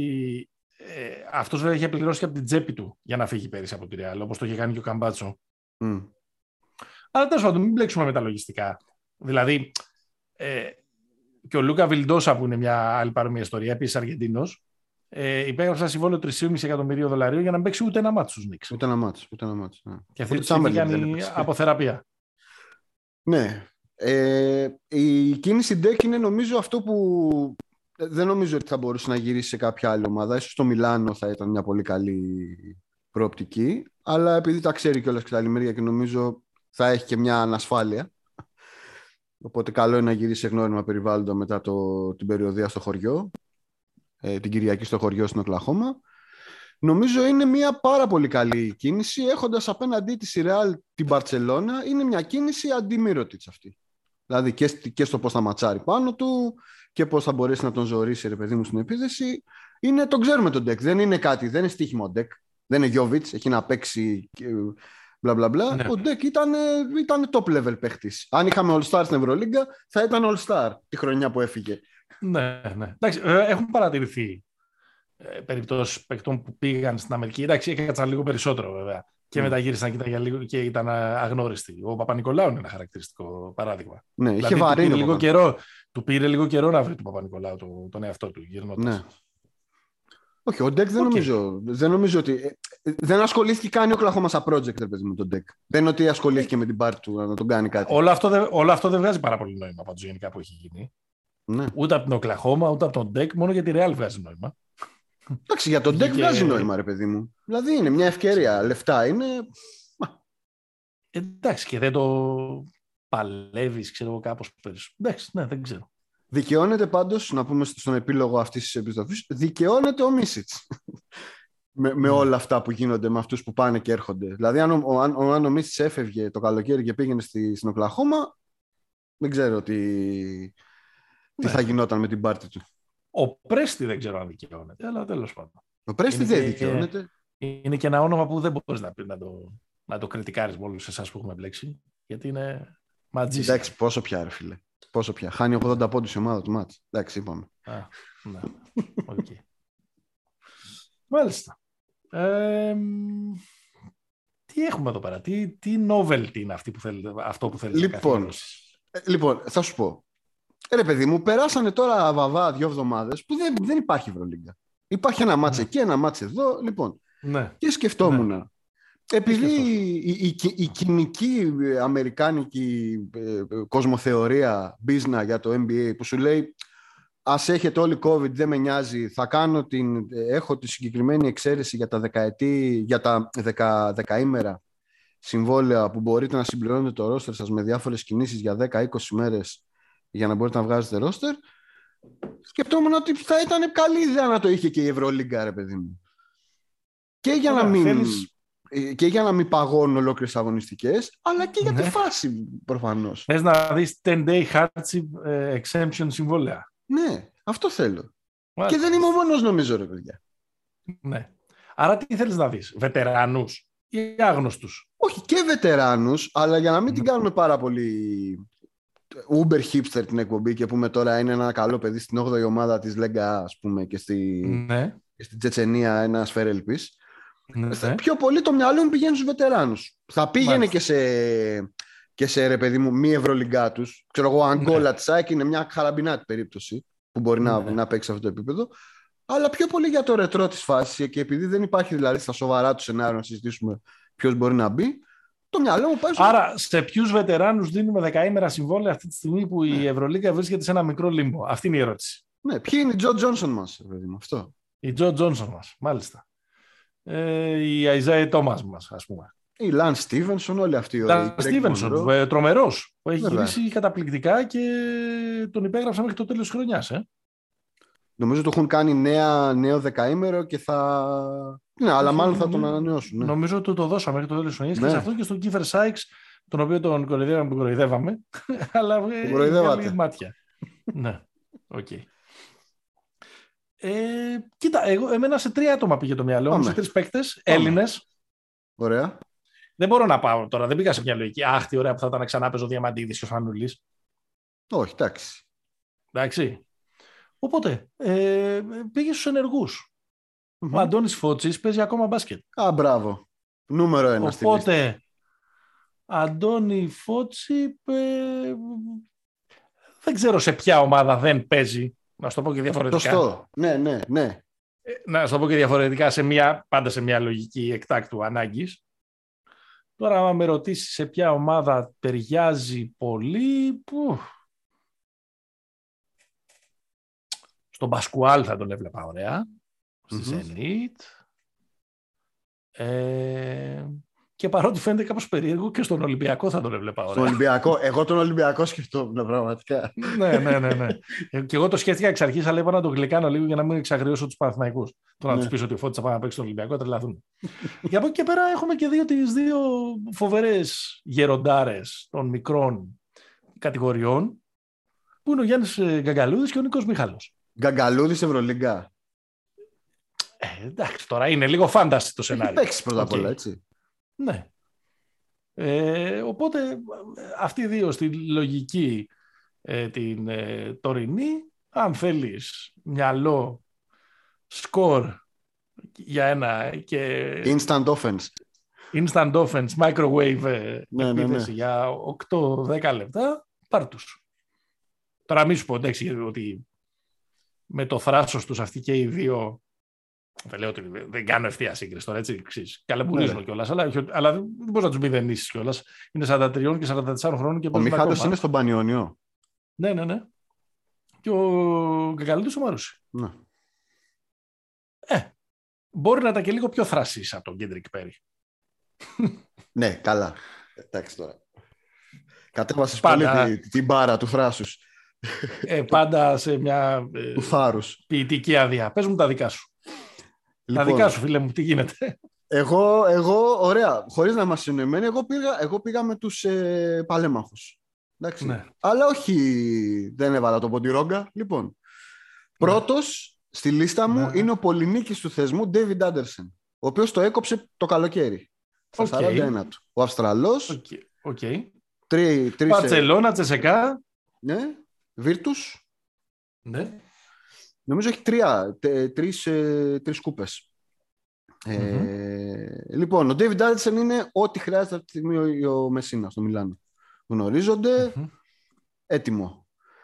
ε, αυτός βέβαια είχε πληρώσει και από την τσέπη του για να φύγει πέρυσι από τη Real, όπως το είχε κάνει και ο Καμπάτσο. Mm. Αλλά τέλος πάντων, μην μπλέξουμε με τα λογιστικά. Δηλαδή, ε, και ο Λούκα Βιλντόσα, που είναι μια άλλη παρόμοια ιστορία, επίσης Αργεντίνος, ε, υπέγραψε ένα συμβόλαιο τρία κόμμα πέντε εκατομμυρίων δολαρίων για να μην παίξει ούτε ένα μάτσο στους Knicks. Ούτε ένα μάτσο. Ούτε ένα μάτσο ναι. Και αυτή τη στιγμή κάνει από θεραπεία. Ναι. Ε, η κίνηση Deck είναι νομίζω αυτό που δεν νομίζω ότι θα μπορούσε να γυρίσει σε κάποια άλλη ομάδα. Ίσως στο Μιλάνο θα ήταν μια πολύ καλή προοπτική, αλλά επειδή τα ξέρει κιόλας και τα άλλη μεριά και νομίζω θα έχει και μια ανασφάλεια, οπότε καλό είναι να γυρίσει σε γνώριμα περιβάλλοντα μετά το, την περιοδία στο χωριό, ε, την Κυριακή στο χωριό στην Οκλαχώμα. Νομίζω είναι μια πάρα πολύ καλή κίνηση, έχοντας απέναντί της η Real την Μπαρτσελώνα. Είναι μια κίνηση αντιμήρωτης αυτή. Δηλαδή και, και στο πώς θα ματσάρει πάνω του και πώς θα μπορέσει να τον ζωήσει, ρε παιδί μου, στην επίθεση. Είναι, τον ξέρουμε τον Deck. Δεν είναι κάτι, δεν είναι στοίχημα ο Deck. Δεν είναι Jovic, έχει να παίξει μπλα μπλα μπλα. Ναι. Ο Deck ήταν, ήταν top level παίχτης. Αν είχαμε All-Star στην Ευρωλίγκα, θα ήταν All-Star τη χρονιά που έφυγε. Ναι, ναι. Εντάξει, έχουν παρατηρηθεί ε, περιπτώσεις παιχτών που πήγαν στην Αμερική. Εντάξει, έκατσαν λίγο περισσότερο βέβαια. Και mm. μετά γύρισαν και ήταν, για λίγο, και ήταν αγνώριστοι. Ο Παπα-Νικολάου είναι ένα χαρακτηριστικό παράδειγμα. Ναι, δηλαδή, είχε βαρύνει. Του πήρε, λίγο καιρό, του πήρε λίγο καιρό να βρει τον Παπα-Νικολάου το, τον εαυτό του γυρνώντας. Ναι. Όχι, ο Deck δεν, okay. νομίζω, δεν νομίζω ότι. Δεν ασχολήθηκε καν ο Οκλαχώμα σαν project, ρε παιδί μου, τον Deck. Δεν είναι ότι ασχολήθηκε με την πάρτη του να τον κάνει κάτι. Όλο αυτό, δε, όλο αυτό δεν βγάζει πάρα πολύ νόημα πάντως γενικά που έχει γίνει. Ναι. Ούτε από την Οκλαχώμα, ούτε από τον Deck, μόνο για τη Real βγάζει νόημα. Εντάξει, για τον Deck βγάζει νόημα, ρε παιδί μου. Δηλαδή είναι μια ευκαιρία. Λεφτά είναι. Εντάξει, και δεν το παλεύει, ξέρω εγώ, κάπως περισσότερο. Εντάξει, ναι, δεν ξέρω. Δικαιώνεται πάντως, να πούμε στον επίλογο αυτής της επιστροφής, δικαιώνεται ο Μίσιτς. με, με όλα αυτά που γίνονται με αυτούς που πάνε και έρχονται. Δηλαδή, αν ο, ο, ο, ο Μίσιτς έφευγε το καλοκαίρι και πήγαινε στη, στην Οκλαχώμα, δεν ξέρω τι, ναι. τι θα γινόταν με την πάρτη του. Ο Πρέστη δεν ξέρω αν δικαιώνεται, αλλά τέλος πάντων. Ο Πρέστη δεν δικαιώνεται. Είναι και ένα όνομα που δεν μπορείς να, να, το, να το κριτικάρεις με όλους εσάς που έχουμε μπλέξει, γιατί είναι ματζίσια. Εντάξει, πόσο πια, ρε φίλε. Πόσο πια. Χάνει ογδόντα πόντους η ομάδα του μάτς. Εντάξει, είπαμε. Α, ναι. Okay. Μάλιστα. Ε, τι έχουμε εδώ πέρα, τι, τι novelty είναι αυτή που θέλετε, αυτό που θέλετε λοιπόν, να καθιερώσεις. Λοιπόν, θα σου πω. Ρε παιδί μου, περάσανε τώρα βαβά δύο εβδομάδες που δεν, δεν υπάρχει Ευρωλίγκα. Υπάρχει ένα μάτς ναι. εκεί, ένα μάτς εδώ. Λοιπόν, ναι. και σκεφτόμουν. Ναι. Επειδή η, η, η, η κοινική αμερικάνικη ε, κοσμοθεωρία business για το N B A που σου λέει ας έχετε όλοι COVID, δεν με νοιάζει, θα κάνω την, έχω τη συγκεκριμένη εξαίρεση για τα δεκαετή, για τα δεκα, δεκαήμερα συμβόλαια που μπορείτε να συμπληρώνετε το ρόστερ σας με διάφορες κινήσεις για δέκα είκοσι μέρες για να μπορείτε να βγάζετε ρόστερ. Σκεφτόμουν ότι θα ήταν καλή ιδέα να το είχε και η Ευρωλίγκα, ρε παιδί μου. Και για Ωραία, να μην... Θέλεις... Και για να μην παγώνουν ολόκληρες αγωνιστικές, αλλά και για ναι. τη φάση προφανώς. Θες να δεις ten day hardship exemption συμβόλαια. Ναι, αυτό θέλω. Μάλιστα. Και δεν είμαι ο μόνος νομίζω, ρε παιδιά. Ναι. Άρα τι θέλεις να δεις, βετεράνους ή άγνωστους? Όχι, και βετεράνους, αλλά για να μην mm. την κάνουμε πάρα πολύ uber hipster την εκπομπή και πούμε τώρα είναι ένα καλό παιδί στην όγδοη ομάδα της Λέγκα, ας πούμε, και, στη... ναι. και στην Τσετσενία ένα σφαίρελπης. Ναι. Πιο πολύ το μυαλό μου πηγαίνει στους βετεράνους. Θα πήγαινε και σε, και σε ρε παιδί μου μη ευρωλιγκά τους. Ξέρω εγώ, Αγκόλα, ναι. Τσάκη είναι μια χαραμπινάτη περίπτωση που μπορεί ναι. να, να παίξει σε αυτό το επίπεδο. Αλλά πιο πολύ για το ρετρό της φάσης και επειδή δεν υπάρχει δηλαδή στα σοβαρά του σενάριο να συζητήσουμε ποιος μπορεί να μπει, το μυαλό μου πάει. Άρα, σε ποιους βετεράνους δίνουμε δεκαήμερα συμβόλαια αυτή τη στιγμή που η Ευρωλίγκα βρίσκεται σε ένα μικρό λίμπο? Αυτή είναι η ερώτηση. Ναι, ποιοι είναι οι Τζο Τζόνσον μας, παιδί, αυτό. Η Τζο Τζόνσον μας, μάλιστα. Ε, η Αϊζάι Τόμας μας, ας πούμε. Η Λαν Στίβενσον, όλοι αυτοί οι Λαν Στίβενσον, τρομερός, που έχει γυρίσει καταπληκτικά και τον υπέγραψα μέχρι το τέλος της χρονιάς. Ε. Νομίζω το έχουν κάνει νέα, νέο δεκαήμερο και θα. Ναι, αλλά μάλλον θα τον ανανεώσουν. Ναι. Νομίζω ότι το δώσαμε μέχρι το τέλος της χρονιάς, ναι. Και σε αυτό και στον Κίφερ Σάιξ, τον οποίο τον κοροϊδεύαμε, τον κοροϊδεύαμε. Αλλά βγάλει μάτια. Ναι, οκ. Okay. Ε, κοίτα, εγώ, εμένα σε τρία άτομα πήγε το μυαλό μου, σε τρεις παίκτες, Έλληνες. Ωραία. Δεν μπορώ να πάω τώρα, δεν πήγα σε μια λογική. Αχ, τι ωραία που θα ήταν να ξανά παίζω Διαμαντίδης και ο Φανούλης. Όχι, εντάξει. Εντάξει. Οπότε, ε, πήγε στους ενεργούς. Mm-hmm. Ο Αντώνης Φώτσης παίζει ακόμα μπάσκετ. Α, μπράβο. Νούμερο ένα στη λίστα. Οπότε, Αντώνη Φώτση, ε, δεν ξέρω σε ποια ομάδα δεν παίζει. Να σου το πω και διαφορετικά. Σωστό. Ναι, ναι, ναι. Ε, να σου το πω και διαφορετικά, σε μια, πάντα σε μια λογική εκτάκτου ανάγκης. Τώρα, άμα με ρωτήσει σε ποια ομάδα ταιριάζει πολύ, που... στον Πασκουάλ θα τον έβλεπα ωραία, στη Zenit. Ε, και παρότι φαίνεται κάπως περίεργο, και στον Ολυμπιακό θα τον έβλεπα ωραία. Στον Ολυμπιακό, εγώ τον Ολυμπιακό σκεφτόμουν πραγματικά. ναι, ναι, ναι, ναι. Και εγώ το σκέφτηκα εξ αρχής, αλλά είπα να το γλυκάνω λίγο για να μην εξαγριώσω τους Παναθηναϊκούς. Το να ναι. τους πεις ότι ο Φώτης θα πάει να παίξει στον Ολυμπιακό, τρελαθούν. Και από εκεί και πέρα έχουμε και δύο, τις δύο φοβερές γεροντάρες των μικρών κατηγοριών, που είναι ο Γιάννης Γκαγκαλούδης και ο Νίκος Μιχάλος. Γκαγκαλούδης Ευρωλίγκα. Ε, εντάξει, τώρα είναι λίγο φάνταση το σενάριο. Έχει παίξει πρώτα απ' όλα, έτσι. Ναι. Ε, οπότε αυτοί οι δύο στη λογική ε, την ε, τωρινή, αν θέλεις μυαλό, σκορ για ένα και... Instant offense. Instant offense, microwave ε, ναι, επίθεση ναι, ναι. για οκτώ δέκα λεπτά, πάρ' τους. Τώρα μην σου πω εντάξει, ότι με το θράσος τους αυτοί και οι δύο, δεν λέω ότι δεν κάνω ευθεία σύγκριση τώρα, έτσι, καλεμπουρίζουν ναι. κιόλας, αλλά, αλλά δεν μπορείς να τους μηδενίσεις κιόλας. Είναι σαράντα τρία και σαράντα τέσσερα χρόνων και ο Μιχάλης είναι στον Πανιόνιο. Ναι, ναι, ναι. Και ο Γκαγκαλούδης ο Μαρούσι. Ναι. Ε, μπορεί να ήταν και λίγο πιο θρασής από τον Κέντρικ Πέρι. Ναι, καλά. Εντάξει τώρα. Κατέβασες πάντα... πολύ την, την μπάρα του θράσους. Ε, πάντα σε μια ε, του θάρρους. Ποιητική άδεια. Πες μου τα δικά σου. Λοιπόν, τα δικά σου, φίλε μου, τι γίνεται. Εγώ, εγώ ωραία, χωρίς να είμαστε συνοημένοι, εγώ πήγα, εγώ πήγα με τους ε, παλέμαχους. Εντάξει. Ναι. Αλλά όχι, δεν έβαλα το Ποντιρόγκα. Λοιπόν, ναι. Πρώτος στη λίστα μου ναι. είναι ο πολυνίκης του θεσμού, David Anderson, ο οποίος το έκοψε το καλοκαίρι. Στα okay. σαράντα ένα του. Ο Αυστραλός. Okay. Okay. Τρει, τρεις, Μπαρτσελώνα, Τσεσεκά. Ναι. Βίρτους. Ναι. Νομίζω έχει τρία, τε, τρεις, ε, τρεις κούπες. Mm-hmm. Ε, λοιπόν, ο David Anderson είναι ό,τι χρειάζεται αυτή τη στιγμή ο, ο Μεσίνα στο Μιλάνο. Γνωρίζονται. Mm-hmm. Έτοιμο.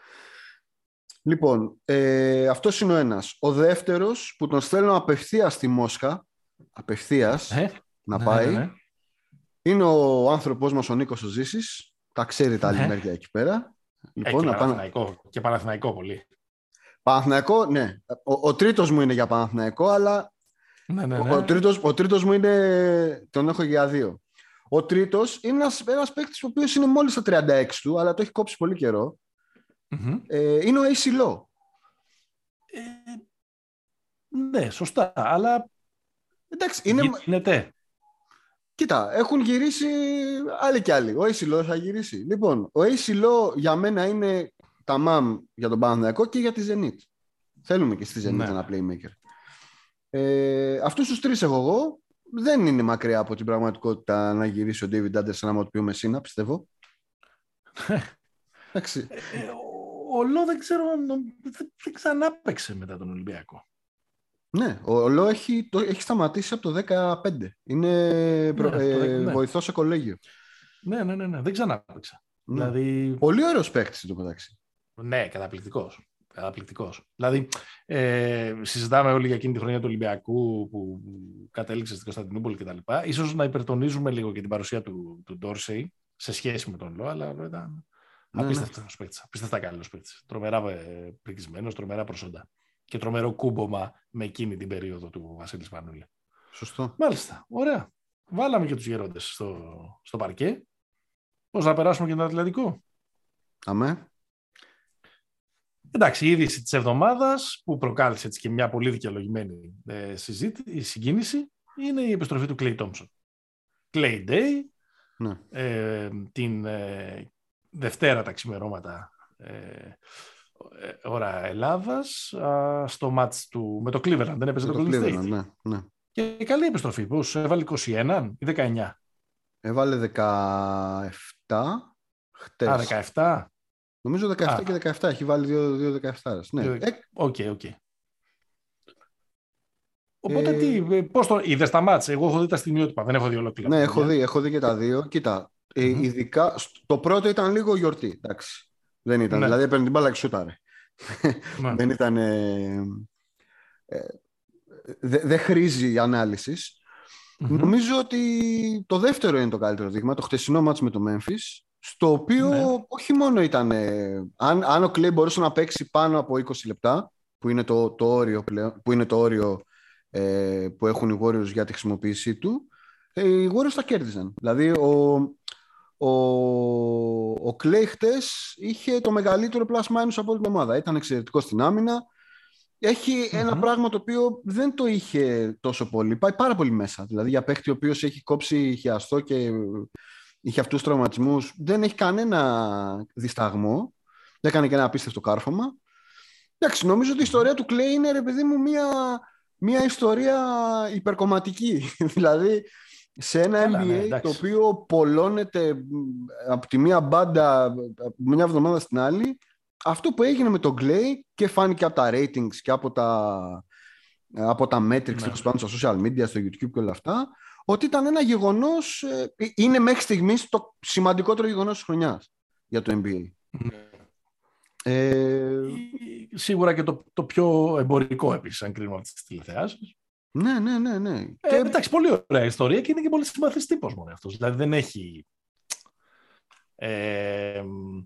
Λοιπόν, ε, αυτός είναι ο ένας. Ο δεύτερος που τον στέλνω απευθείας στη Μόσχα, απευθείας ε? να ναι, πάει, ναι, ναι. είναι ο άνθρωπός μας ο Νίκος ο Ζήσης. Τα ξέρει τα άλλη ναι. μέρια εκεί πέρα. Λοιπόν, ε, και, Παναθηναϊκό, πάνε... και Παναθηναϊκό πολύ. Παναθηναϊκό, ναι. Ο, ο τρίτος μου είναι για Παναθηναϊκό, αλλά ναι, ναι, ναι. Ο, ο, τρίτος, ο τρίτος μου είναι, τον έχω για δύο. Ο τρίτος είναι ένας, ένας παίκτης ο οποίος είναι μόλις στα τριάντα έξι του, αλλά το έχει κόψει πολύ καιρό. Mm-hmm. Ε, είναι ο Έι Σι Λό. Ε, ναι, σωστά, αλλά εντάξει, είναι... γίνεται. Κοίτα, έχουν γυρίσει άλλοι κι άλλοι. Ο Έι Σι Λό θα γυρίσει. Λοιπόν, ο Έι Σι Λό για μένα είναι τα μαμ για τον Παναθηναϊκό και για τη Zenit. Θέλουμε και στη Zenit ναι. ένα playmaker. Ε, αυτούς τους τρεις έχω εγώ. Δεν είναι μακριά από την πραγματικότητα να γυρίσει ο David Anderson άμα το πει ο Μεσίνα, πιστεύω. Εντάξει. Ε, ο Λό δεν ξέρω, δεν ξανά παίξε μετά τον Ολυμπιακό. Ναι, ο Λό έχει, το, έχει σταματήσει από το δεκαπέντε. Είναι προ, ναι, ε, ναι. βοηθός σε κολέγιο. Ναι, ναι, ναι, ναι. δεν ξανά παίξα. Ναι. Δηλαδή... Πολύ ωραίος παίκτης εντωμεταξύ. Ναι, καταπληκτικός. Καταπληκτικός. Δηλαδή, ε, συζητάμε όλοι για εκείνη τη χρονιά του Ολυμπιακού που κατέληξε στην Κωνσταντινούπολη κτλ. Ίσως να υπερτονίζουμε λίγο και την παρουσία του, του Ντόρσεϊ σε σχέση με τον Λό, αλλά ήταν ναι, απίστευτος παίκτης. Απίστευτα καλός παίκτης. Τρομερά πρικισμένος, τρομερά προσόντα. Και τρομερό κούμπομα με εκείνη την περίοδο του Βασίλη Σπανούλη. Σωστό. Μάλιστα. Ωραία. Βάλαμε και τους γερόντες στο, στο παρκέ. Πώς να περάσουμε και τον Ατλαντικό. Αμέ. Εντάξει, η είδηση της εβδομάδας που προκάλεσε έτσι και μια πολύ δικαιολογημένη ε, συζήτηση, η συγκίνηση, είναι η επιστροφή του Clay Thompson. Clay Day, ναι. ε, την ε, Δευτέρα τα ξημερώματα ε, ε, ώρα Ελλάδας, α, στο μάτς του με το Cleveland. Δεν έπαιζε το, το Cleveland, ναι, ναι. Και καλή επιστροφή. Πώς έβαλε είκοσι ένα ή δεκαεννιά. Έβαλε δεκαεπτά χτες. Α, δεκαεπτά. Νομίζω δεκαεπτά Α. και δεκαεπτά. Έχει βάλει δύο, δύο δεκαεπτά. Ναι. Οκ, οκ. Οπότε ε... τι, πώς το είδες τα μάτς. Εγώ έχω δει τα στιγμιότυπα, δεν έχω δει ολόκληρα. Ναι, έχω δει, έχω δει και τα δύο. Κοίτα, mm-hmm. ε, ειδικά το πρώτο ήταν λίγο γιορτή. Εντάξει. Δεν ήταν. Ναι. Δηλαδή έπαιρνε την μπάλα και σούταρε. Ναι. Δεν ήταν. Ε, ε, δεν δε χρήζει ανάλυσης. Mm-hmm. Νομίζω ότι το δεύτερο είναι το καλύτερο δείγμα. Το χτεσινό μάτς με το Memphis. Στο οποίο ναι. όχι μόνο ήταν. Ε, αν, αν ο Clay μπορούσε να παίξει πάνω από είκοσι λεπτά, που είναι το, το όριο, πλέον, που, είναι το όριο ε, που έχουν οι Warriors για τη χρησιμοποίησή του, ε, οι Warriors τα κέρδιζαν. Δηλαδή, ο, ο, ο Clay χτες είχε το μεγαλύτερο plus minus από όλη την ομάδα. Ήταν εξαιρετικό στην άμυνα. Έχει mm-hmm. ένα πράγμα το οποίο δεν το είχε τόσο πολύ. Πάει πάρα πολύ μέσα. Δηλαδή, για παίχτη ο οποίος έχει κόψει χιαστό και είχε αυτούς τους τραυματισμούς, δεν έχει κανένα δισταγμό. Δεν έκανε και ένα απίστευτο κάρφωμα. Εντάξει, νομίζω ότι η ιστορία του Clay είναι, ρε παιδί μου, μια, μια ιστορία υπερκομματική. Δηλαδή, σε ένα Έλα, N B A ναι, το οποίο πολλώνεται από τη μία μπάντα από μια εβδομάδα στην άλλη, αυτό που έγινε με τον Clay και φάνηκε από τα ratings και από τα, από τα metrics ναι. πάνω στα social media, στο YouTube και όλα αυτά, ότι ήταν ένα γεγονός, είναι μέχρι στιγμής το σημαντικότερο γεγονός της χρονιάς για το N B A. Mm. Ε... Σίγουρα και το, το πιο εμπορικό επίσης, αν κρίνουμε από τις τηλεθεάσεις. Ναι, ναι, ναι. ναι. Ε, και... Εντάξει, πολύ ωραία ιστορία και είναι και πολύ συμπαθής τύπος μόνο αυτός. Δηλαδή δεν έχει... Ε...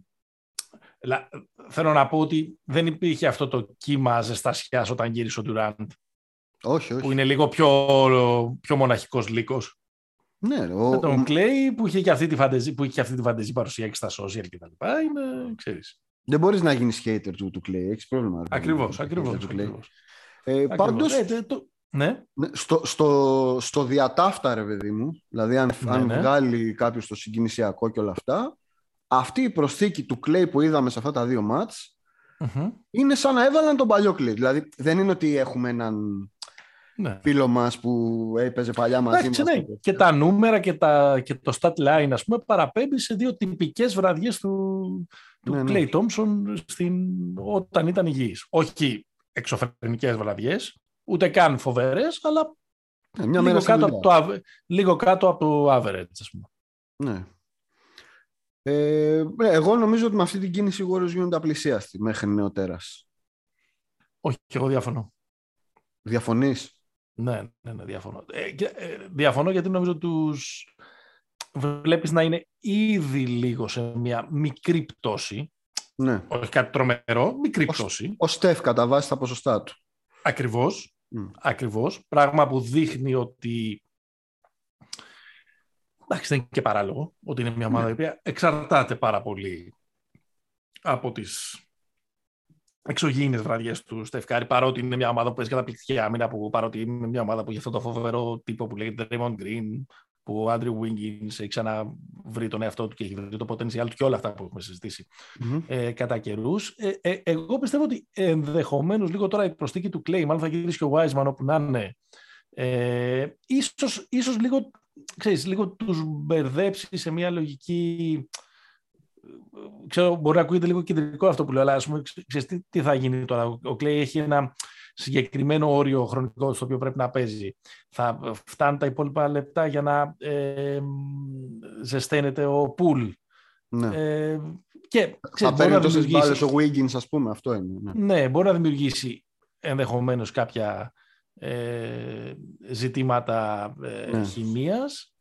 Θέλω να πω ότι δεν υπήρχε αυτό το κύμα ζεστασιάς όταν γύρισε ο Durant. Όχι, όχι. Που είναι λίγο πιο, πιο μοναχικός λύκος. Ναι, ο... Με τον Clay που είχε και αυτή τη φαντεζή, που είχε αυτή τη φαντεζή παρουσία και στα social και τα λοιπά, είναι, ξέρεις. Δεν μπορείς να γίνεις hater του, του Clay, έχεις πρόβλημα. Ακριβώς, ακριβώς. ακριβώς. Ε, πάντως, ε, το... ναι. στο, στο, στο διατάφτα, ρε παιδί μου, δηλαδή αν, ναι, αν ναι. βγάλει κάποιος το συγκινησιακό και όλα αυτά, αυτή η προσθήκη του Clay που είδαμε σε αυτά τα δύο μάτς, mm-hmm. είναι σαν να έβαλαν τον παλιό Clay. Δηλαδή δεν είναι ότι έχουμε έναν... Ναι. φίλο μας που έπαιζε παλιά μαζί Άχι, μας. Ναι. Και τα νούμερα και, τα, και το stat line, ας πούμε, παραπέμπει σε δύο τυπικές βραδιές του, του ναι, Clay ναι. Thompson στην, όταν ήταν υγιής. Όχι εξωφρενικές βραδιές, ούτε καν φοβερές, αλλά ναι, μια λίγο, κάτω από το, λίγο κάτω από το average, ας πούμε. Ναι. Ε, εγώ νομίζω ότι με αυτή την κίνηση οι Warriors γίνονται απλησίαστοι μέχρι νεοτέρας. Όχι, εγώ διαφωνώ. Διαφωνείς? Ναι, ναι, ναι, διαφωνώ. Ε, και, ε, διαφωνώ γιατί νομίζω τους βλέπεις να είναι ήδη λίγο σε μια μικρή πτώση. Ναι. Όχι κάτι τρομερό, μικρή ο, πτώση. Ο Στεφ κατά βάση τα ποσοστά του. Ακριβώς. Mm. Ακριβώς. Πράγμα που δείχνει ότι εντάξει, δεν είναι και παράλογο ότι είναι μια ομάδα mm. η οποία εξαρτάται πάρα πολύ από τις εξωγήινες βραδιές του Στεφκάρη, παρότι είναι μια ομάδα που παίζει καταπληκτική άμυνα, που παρότι είναι μια ομάδα που έχει αυτό το φοβερό τύπο που λέγεται Draymond Green, που ο Andrew Wiggins έχει ξαναβρει τον εαυτό του και έχει βρει το potential του και όλα αυτά που έχουμε συζητήσει mm-hmm. ε, κατά καιρούς. Ε, ε, εγώ πιστεύω ότι ενδεχομένως λίγο τώρα η προσθήκη του Clay, μάλλον θα γυρίσει και ο Wiseman όπου να είναι, ε, ίσως, ίσως λίγο, ξέρεις, λίγο τους μπερδέψει σε μια λογική... Ξέρω, μπορεί να ακούγεται λίγο κεντρικό αυτό που λέω, αλλά ας πούμε, ξέρεις, τι, τι θα γίνει τώρα. Ο Clay έχει ένα συγκεκριμένο όριο χρονικό στο οποίο πρέπει να παίζει. Θα φτάνουν τα υπόλοιπα λεπτά για να ε, ζεσταίνεται ο πουλ. Ναι. Ε, Και, ξέρεις, θα παίρνει τόσες μπάλες ο Wiggins, ας πούμε, αυτό είναι. Ναι, ναι, μπορεί να δημιουργήσει ενδεχομένως κάποια ε, ζητήματα ε, ναι. χημείας,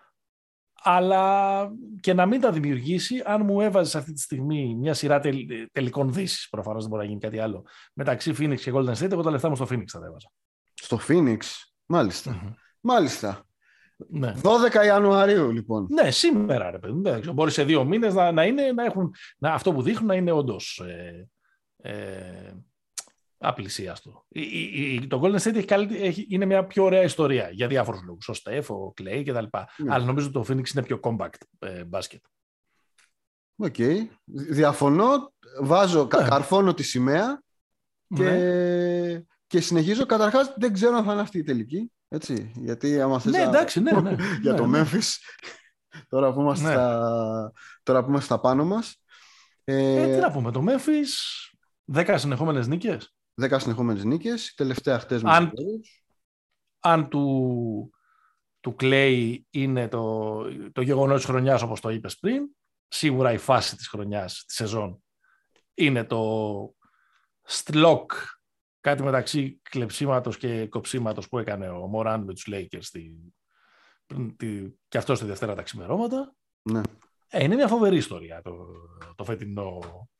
αλλά και να μην τα δημιουργήσει αν μου έβαζε αυτή τη στιγμή μια σειρά τελ, τελικών δύσης, προφανώς δεν μπορεί να γίνει κάτι άλλο, μεταξύ Phoenix και Golden State, εγώ τα λεφτά μου στο Phoenix θα τα έβαζα. Στο Phoenix, μάλιστα. Mm-hmm. Μάλιστα. Ναι. δώδεκα Ιανουαρίου, λοιπόν. Ναι, σήμερα, ρε παιδί. Μπορεί σε δύο μήνες να, να, είναι, να έχουν να, αυτό που δείχνουν να είναι όντως ε, ε, απλησίαστο. Το Golden State έχει, έχει, είναι μια πιο ωραία ιστορία για διάφορους λόγους. Ο Στεφ, ο Clay κτλ. Ναι. Αλλά νομίζω ότι το Phoenix είναι πιο compact ε, μπάσκετ. Οκ. Okay. Διαφωνώ. Βάζω, ναι. καρφώνω τη σημαία και, ναι. και συνεχίζω. Καταρχάς, δεν ξέρω αν θα είναι αυτή η τελική. Έτσι, γιατί άμα θες ναι, εντάξει, ναι, ναι, για ναι, το ναι. Memphis, τώρα που είμαστε, ναι. στα, τώρα που είμαστε στα πάνω μας. Ε, ε, τι να πούμε, το Memphis, δέκα συνεχόμενες νίκες. Δέκα συνεχόμενες νίκες, τελευταία χτες με αν, αν του, του Clay είναι το, το γεγονός της χρονιάς, όπως το είπες πριν, σίγουρα η φάση της χρονιάς, της σεζόν, είναι το στλοκ, κάτι μεταξύ κλεψίματος και κοψίματος που έκανε ο Morant με τους Lakers τη, τη, και αυτό στη Δευτέρα τα ξημερώματα. Ναι. Ε, είναι μια φοβερή ιστορία το, το φετινό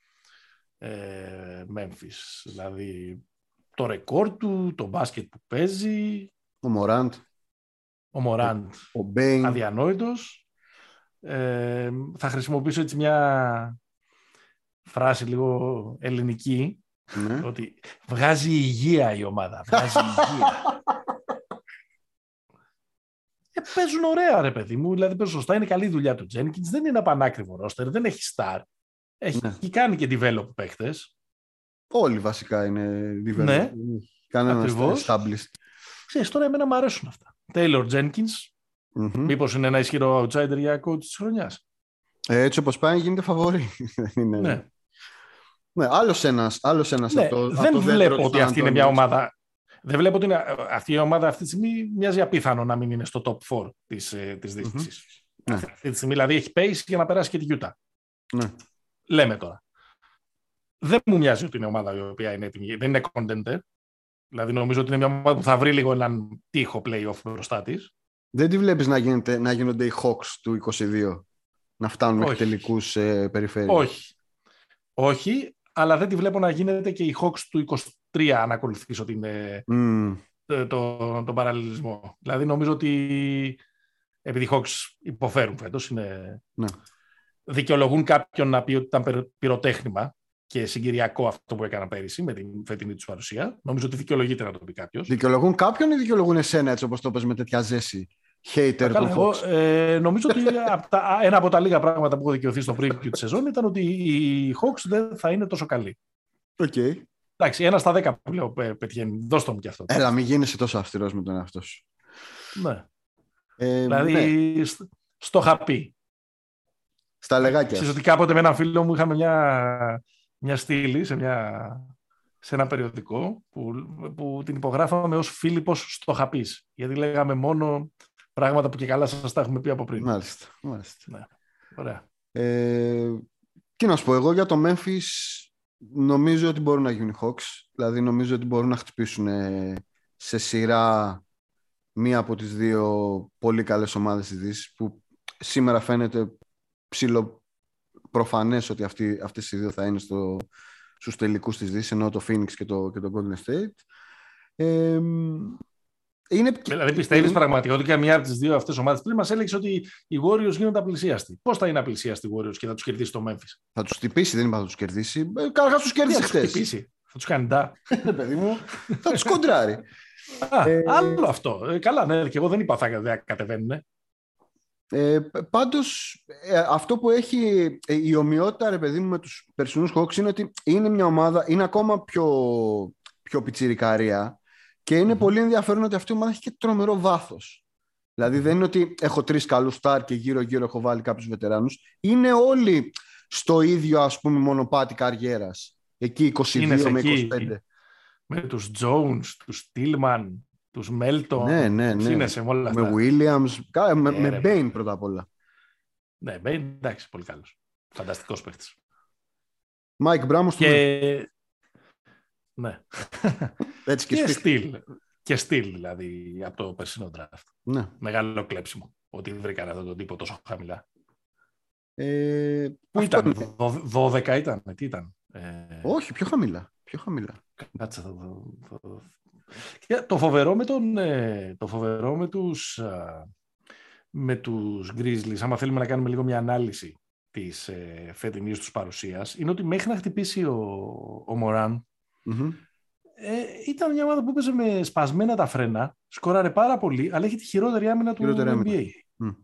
ε, Memphis. Δηλαδή το ρεκόρ του, το μπάσκετ που παίζει. Ο Morant. Ο Morant. Ο, ο Bane. Αδιανόητος. Ε, θα χρησιμοποιήσω έτσι μια φράση λίγο ελληνική. Ναι. Ότι βγάζει υγεία η ομάδα. Βγάζει υγεία. ε, παίζουν ωραία, ρε παιδί μου. Δηλαδή παίζουν σωστά. Είναι καλή δουλειά του Jenkins. Δεν είναι πανάκριβο ρόστερ. Δεν έχει star. Έχει ναι. κάνει και develop παίχτες. Όλοι βασικά είναι develop. Ναι. Κανένας established. Ξέρεις, τώρα εμένα μου αρέσουν αυτά. Taylor Jenkins. Mm-hmm. Μήπως είναι ένα ισχυρό outsider για coach της χρονιάς. Ε, έτσι όπως πάει γίνεται φαβορί. είναι... Ναι. Ναι, άλλος ένας, άλλος ένας ναι, από το, δεν από το βλέπω ότι αυτή είναι μια ομάδα. Δεν βλέπω ότι είναι, αυτή η ομάδα αυτή τη στιγμή μοιάζει απίθανο να μην είναι στο top φορ της, της Δύσης. Mm-hmm. Αυτή, αυτή τη στιγμή δηλαδή έχει pace για να περάσει και τη Utah. Ναι. Λέμε τώρα. Δεν μου μοιάζει ότι είναι ομάδα η οποία είναι έτοιμη. Δεν είναι contender. Δηλαδή νομίζω ότι είναι μια ομάδα που θα βρει λίγο έναν τείχο play-off μπροστά της. Δεν τη βλέπεις να, γίνεται, να γίνονται οι Hawks του είκοσι δύο. Να φτάνουν μέχρι τελικούς ε, περιφέρειες. Όχι. Όχι. Αλλά δεν τη βλέπω να γίνεται και οι Hawks του είκοσι τρία, αν ακολουθήσω την, mm. το, το, τον παραλληλισμό. Δηλαδή νομίζω ότι επειδή οι Hawks υποφέρουν φέτος, είναι... ναι. δικαιολογούν κάποιον να πει ότι ήταν πυροτέχνημα και συγκυριακό αυτό που έκανα πέρυσι με την φετινή τους παρουσία. Νομίζω ότι δικαιολογείται να το πει κάποιος. Δικαιολογούν κάποιον ή δικαιολογούν εσένα έτσι όπως το πες με τέτοια ζέση? Hater των Hawks. Ε, νομίζω ότι από τα, ένα από τα λίγα πράγματα που έχω δικαιωθεί στο preview της σεζόν ήταν ότι οι Hawks δεν θα είναι τόσο καλοί. Okay. Εντάξει, ένα στα δέκα που λέω πετυχαίνει. Δώσ' το μου κι αυτό. Έλα, μην γίνεσαι τόσο αυστηρός με τον εαυτό σου. Ναι. Ε, δηλαδή, ναι. στο χαπί. Στα λεγάκια. Ξέρεις ότι κάποτε με έναν φίλο μου είχαμε μια, μια στήλη σε, μια, σε ένα περιοδικό που, που την υπογράφαμε ως Φίλιππος Στοχαπής. Γιατί λέγαμε μόνο πράγματα που και καλά σας τα έχουμε πει από πριν. Μάλιστα. μάλιστα. Ναι. Ωραία. Ε, τι να σου πω, εγώ για το Memphis νομίζω ότι μπορούν να γίνουν οι Hawks. Δηλαδή νομίζω ότι μπορούν να χτυπήσουν σε σειρά μία από τις δύο πολύ καλές ομάδες της Δύσης που σήμερα φαίνεται ψηλο προφανές ότι αυτοί, αυτές οι δύο θα είναι στο, στους τελικούς της Δύσης, ενώ το Phoenix και το, και το Golden State. Ε, είναι... Δηλαδή πιστεύεις είναι... πραγματικά ότι μία από τις δύο αυτές ομάδες πριν μας έλεγε ότι οι Warriors γίνονται απλησίαστοι. Πώς θα είναι απλησίαστοι οι Warriors και θα τους κερδίσει το Memphis? Θα τους χτυπήσει, δεν είπα θα τους κερδίσει. Καταρχάς τους κέρδισε χτες. Θα τους χτυπήσει. Θα τους κάνει ντά. παιδί μου, θα τους κοντράρει. Α, ε... άλλο αυτό. Ε, καλά, ναι, και εγώ δεν είπα θα κατεβαίνουν. Ε, πάντως ε, αυτό που έχει ε, η ομοιότητα ρε παιδί μου με τους περσινούς Hawks είναι ότι είναι μια ομάδα, είναι ακόμα πιο, πιο πιτσιρικαρία και είναι mm-hmm. πολύ ενδιαφέρον ότι αυτή η ομάδα έχει και τρομερό βάθος. Δηλαδή δεν είναι ότι έχω τρεις καλούς στάρ και γύρω γύρω έχω βάλει κάποιους βετεράνους. Είναι όλοι στο ίδιο ας πούμε μονοπάτι καριέρας. Εκεί είκοσι δύο με είκοσι πέντε. Με τους Jones, τους Tillman, τους Melton. Ναι, ναι, ναι. Είναι σε όλα με Williams, με, ναι, με Bane πρώτα απ' όλα. Ναι, Bane, εντάξει, πολύ καλός. Φανταστικός παίκτης. Μάικ Μπράουν στο και... Ναι. Έτσι και, και στυλ. Και στυλ, δηλαδή, από το περσινό draft. Ναι. Μεγάλο κλέψιμο ότι βρήκαν αυτόν τον τύπο τόσο χαμηλά. Ε, Πού ήταν, είναι. δώδεκα ήταν, τι ήταν. Ε... Όχι, πιο χαμηλά. Πιο χαμηλά. Κάτσε, το, το, το... Και το φοβερό με τον, το φοβερό με τους, με τους Grizzlies, άμα θέλουμε να κάνουμε λίγο μια ανάλυση της ε, φετινής τους παρουσίας, είναι ότι μέχρι να χτυπήσει ο, ο Μωράν, mm-hmm. ε, ήταν μια ομάδα που έπαιζε με σπασμένα τα φρένα, σκοράρε πάρα πολύ, αλλά έχει τη χειρότερη άμυνα του N B A. Mm.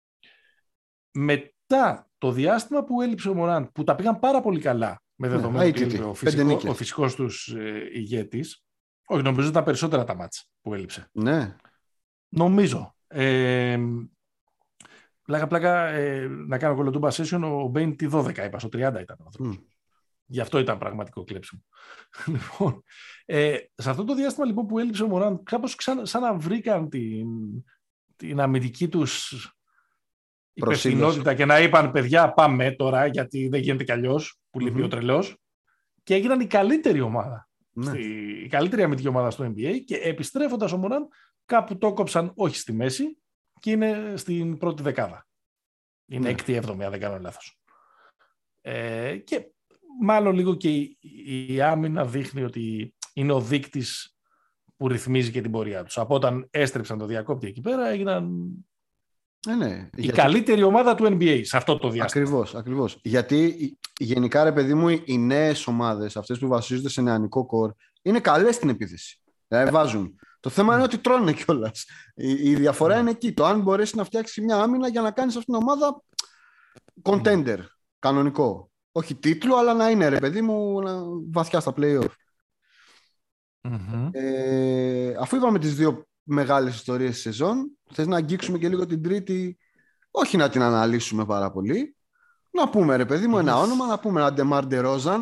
Μετά το διάστημα που έλειψε ο Μωράν, που τα πήγαν πάρα πολύ καλά, με δεδομένο ότι έλειψε ο, φυσικό, ο φυσικός τους ε, ηγέτης, όχι, νομίζω ήταν περισσότερα τα μάτσα που έλειψε. Ναι. Νομίζω. Ε, πλάκα, πλάκα, ε, να κάνω κολοτούμπα session, ο Μπέιν τη δώδεκα, είπα, στο τριάντα ήταν ο άνθρωπος. Mm. Γι' αυτό ήταν πραγματικό κλέψιμο. Λοιπόν, ε, σε αυτό το διάστημα λοιπόν, που έλειψε ο Μωράν, κάπως σαν, σαν να βρήκαν την, την αμυντική τους υπευθυνότητα και να είπαν, παιδιά, πάμε τώρα, γιατί δεν γίνεται κι αλλιώς, που λείπει mm-hmm. ο τρελός, και έγιναν η καλύτερη ομάδα. Ναι. Στη, η καλύτερη αμυντική ομάδα στο N B A, και επιστρέφοντας ο Μωράν, κάπου το κόψαν όχι στη μέση και είναι στην πρώτη δεκάδα. Είναι ναι. έκτη έβδομη, αν δεν κάνω λάθος. Ε, και μάλλον λίγο και η, η άμυνα δείχνει ότι είναι ο δείκτης που ρυθμίζει και την πορεία τους. Από όταν έστρεψαν το διακόπτη εκεί πέρα, έγιναν ε, ναι. η γιατί... καλύτερη ομάδα του N B A σε αυτό το διάστημα. Ακριβώς, ακριβώς. Γιατί γενικά, ρε παιδί μου, οι νέες ομάδες, αυτές που βασίζονται σε νεανικό κορ, είναι καλές στην επίθεση. Δηλαδή βάζουν. Το θέμα mm. είναι ότι τρώνε κιόλας. Η, η διαφορά mm. είναι εκεί. Το αν μπορέσει να φτιάξει μια άμυνα για να κάνεις αυτήν την ομάδα contender, mm. κανονικό. Όχι τίτλο, αλλά να είναι, ρε παιδί μου, βαθιά στα play-off. Mm-hmm. Ε, αφού είπαμε τις δύο μεγάλες ιστορίες της σεζόν, θες να αγγίξουμε και λίγο την τρίτη, όχι να την αναλύσουμε πάρα πολύ, να πούμε, ρε παιδί μου, ένα yes. όνομα, να πούμε ένα DeMar DeRozan.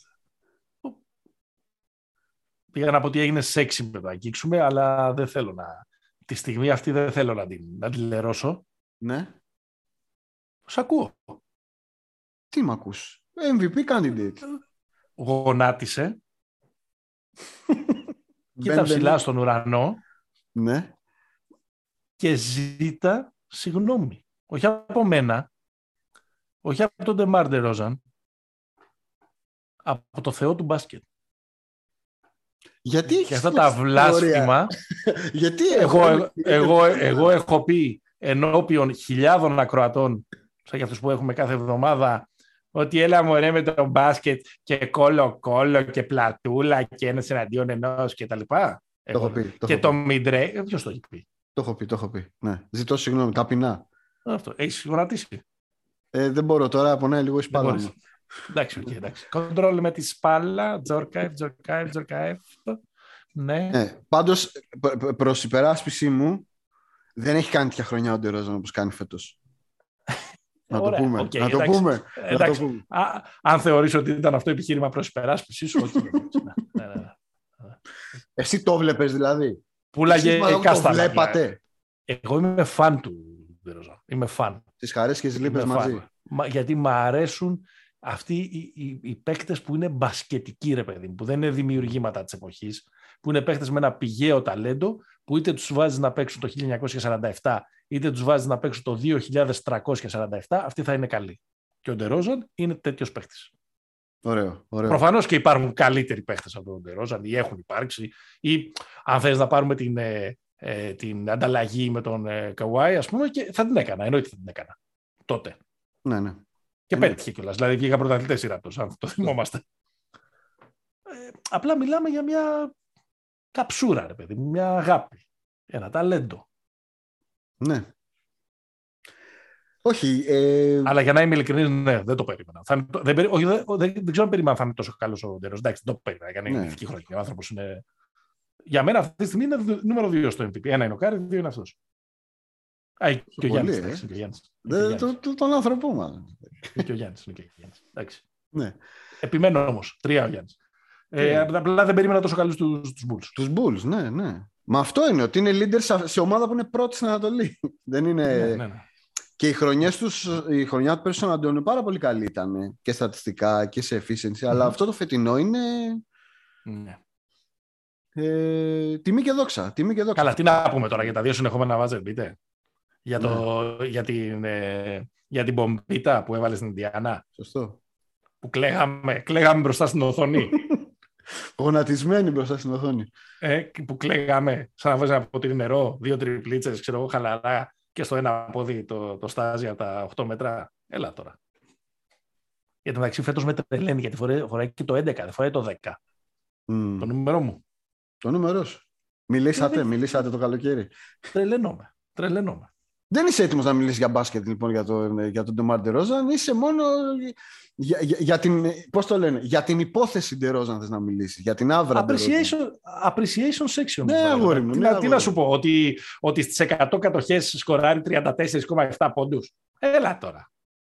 Πήγα να πω ότι έγινε σεξι με το αγγίξουμε, αλλά δεν θέλω να... Τη στιγμή αυτή δεν θέλω να την, να την λερώσω. Ναι. Σ' ακούω. Τι μ' ακούς? εμ βι πι candidate. Γονάτισε. Κοίτα ψηλά στον ουρανό. Ναι. Και ζήτα συγγνώμη. Όχι από μένα. Όχι από τον DeMar DeRozan. Από το Θεό του μπάσκετ. Γιατί και αυτά τα βλάσφημα. Γιατί εγώ, εγώ, εγώ, εγώ έχω πει ενώπιον χιλιάδων ακροατών, σαν και αυτούς που έχουμε κάθε εβδομάδα, ότι έλα μωρέ με το μπάσκετ και κόλο-κόλο και πλατούλα και ένας εναντίον ενός και τα λοιπά. Το έχω πει. Το και έχω το πει. μιντρέ. Ποιος το έχει πει? Το έχω πει, το έχω πει. Ναι. Ζητώ συγγνώμη, ταπεινά. Αυτό. Έχεις γονατίσει? Ε, δεν μπορώ τώρα, πονάει λίγο η σπάλα μου. Εντάξει, okay, εντάξει. Κοντρόλ με τη σπάλα, Τζορκάιφ, Τζορκάιφ, Τζορκάιφ. Ναι. ναι. Πάντως, προς υπεράσπιση μου, δεν έχει κάνει τέτοια χρονιά ο DeRozan όπως κάνει φέτος. Να το πούμε. Okay, να, το πούμε. να το πούμε. Α, αν θεωρείς ότι ήταν αυτό επιχείρημα προς υπεράσπιση σου, όχι. ναι, ναι, ναι. Εσύ το βλέπεις δηλαδή? Πούλαγε κάστα. Το βλέπατε. Εγώ είμαι φαν του DeRozan. Είμαι φαν. Τις χαρές και τις λύπες μαζί. Μα, γιατί μου αρέσουν αυτοί οι, οι, οι παίκτες που είναι μπασκετικοί, ρε παιδί, που δεν είναι δημιουργήματα της εποχής, που είναι παίκτες με ένα πηγαίο ταλέντο, που είτε τους βάζεις να παίξουν το χίλια εννιακόσια σαράντα επτά, είτε τους βάζεις να παίξουν το δύο χιλιάδες τριακόσια σαράντα επτά, αυτοί θα είναι καλοί. Και ο DeRozan είναι τέτοιος παίκτης. Ωραίο, ωραίο. Προφανώς και υπάρχουν καλύτεροι παίκτες από τον DeRozan, ή έχουν υπάρξει, ή αν θες να πάρουμε την, ε, ε, την ανταλλαγή με τον ε, Kawhi, ας πούμε, και θα την έκανα, εννοείται θα την έκανα τότε. Ναι, ναι. Και είναι. Πέτυχε κιόλας. Δηλαδή βγήκα πρωταθλητές η Raptors, αν το θυμόμαστε. Ε, απλά μιλάμε για μια καψούρα, ρε παιδί, μια αγάπη. Ένα ταλέντο. Ναι. Όχι. Ε... Αλλά για να είμαι ειλικρινής, ναι, δεν το περίμενα. Θα, δεν, όχι, δεν, δεν, δεν ξέρω αν περίμενα θα είναι τόσο καλός ο DeRozan. Εντάξει, δεν το περίμενα. Για να είναι ειδική χρονιά. Ο άνθρωπος είναι. Για μένα αυτή τη στιγμή είναι νούμερο δύο στο εμ βι πι. Ένα είναι ο Κάρι, δύο είναι αυτός. Α, και ο Γιάννης. Ε? Και ο Γιάννης. Δε, το, το, τον άνθρωπο μας. Και ο Γιάννης. Και ο Γιάννης. Εντάξει. Ναι. Επιμένω όμως. Τρία ο Γιάννης. Ε, απλά δεν περίμενα τόσο καλούς τους, τους Bulls. Τους Bulls, ναι, ναι. Μα αυτό είναι, ότι είναι leader σε ομάδα που είναι πρώτη στην Ανατολή. Δεν είναι... Ναι, ναι, ναι. Και οι χρονιές τους, η χρονιά του πέρσι στον Αντώνιο πάρα πολύ καλή ήταν και στατιστικά και σε efficiency, mm-hmm. αλλά αυτό το φετινό είναι ναι. ε, τιμή και δόξα. Τιμή και δόξα. Καλά, τι να πούμε τώρα για τα δύο συνεχόμενα βάζερ, πείτε. Για, το, ναι. για, την, ε, για την πομπίτα που έβαλε στην Ιντιάνα. Σωστό. Που κλαίγαμε, κλαίγαμε μπροστά στην οθόνη. Γονατισμένοι μπροστά στην οθόνη. Ε, που κλαίγαμε, σαν να βάζει ένα ποτήρι νερό, δύο τριπλίτσες, ξέρω εγώ, χαλαρά και στο ένα πόδι το, το στάζει από τα οκτώ μέτρα. Έλα τώρα. Για το μεταξύ φέτος με τρελαίνει, γιατί φοράει, φοράει και το έντεκα, δεν φοράει το δέκα. Mm. Το νούμερο μου. Το νούμερο σου. Μιλήσατε, μιλήσατε το καλοκαίρι. Τρελαίνομαι. Τρελαίνομαι. Δεν είσαι έτοιμος να μιλήσεις για μπάσκετ λοιπόν για, το, για τον Ντεμάρ Ντερόζαν, είσαι μόνο για, για, για την, πώς το λένε, για την υπόθεση Ντερόζαν θες να μιλήσεις, για την άβρα Appreciation, appreciation section. Ναι, αγόρι μου. Τι, ναι, τι να σου πω, ότι, ότι στις εκατό κατοχές σκοράρει τριάντα τέσσερα κόμμα επτά πόντους. Έλα τώρα.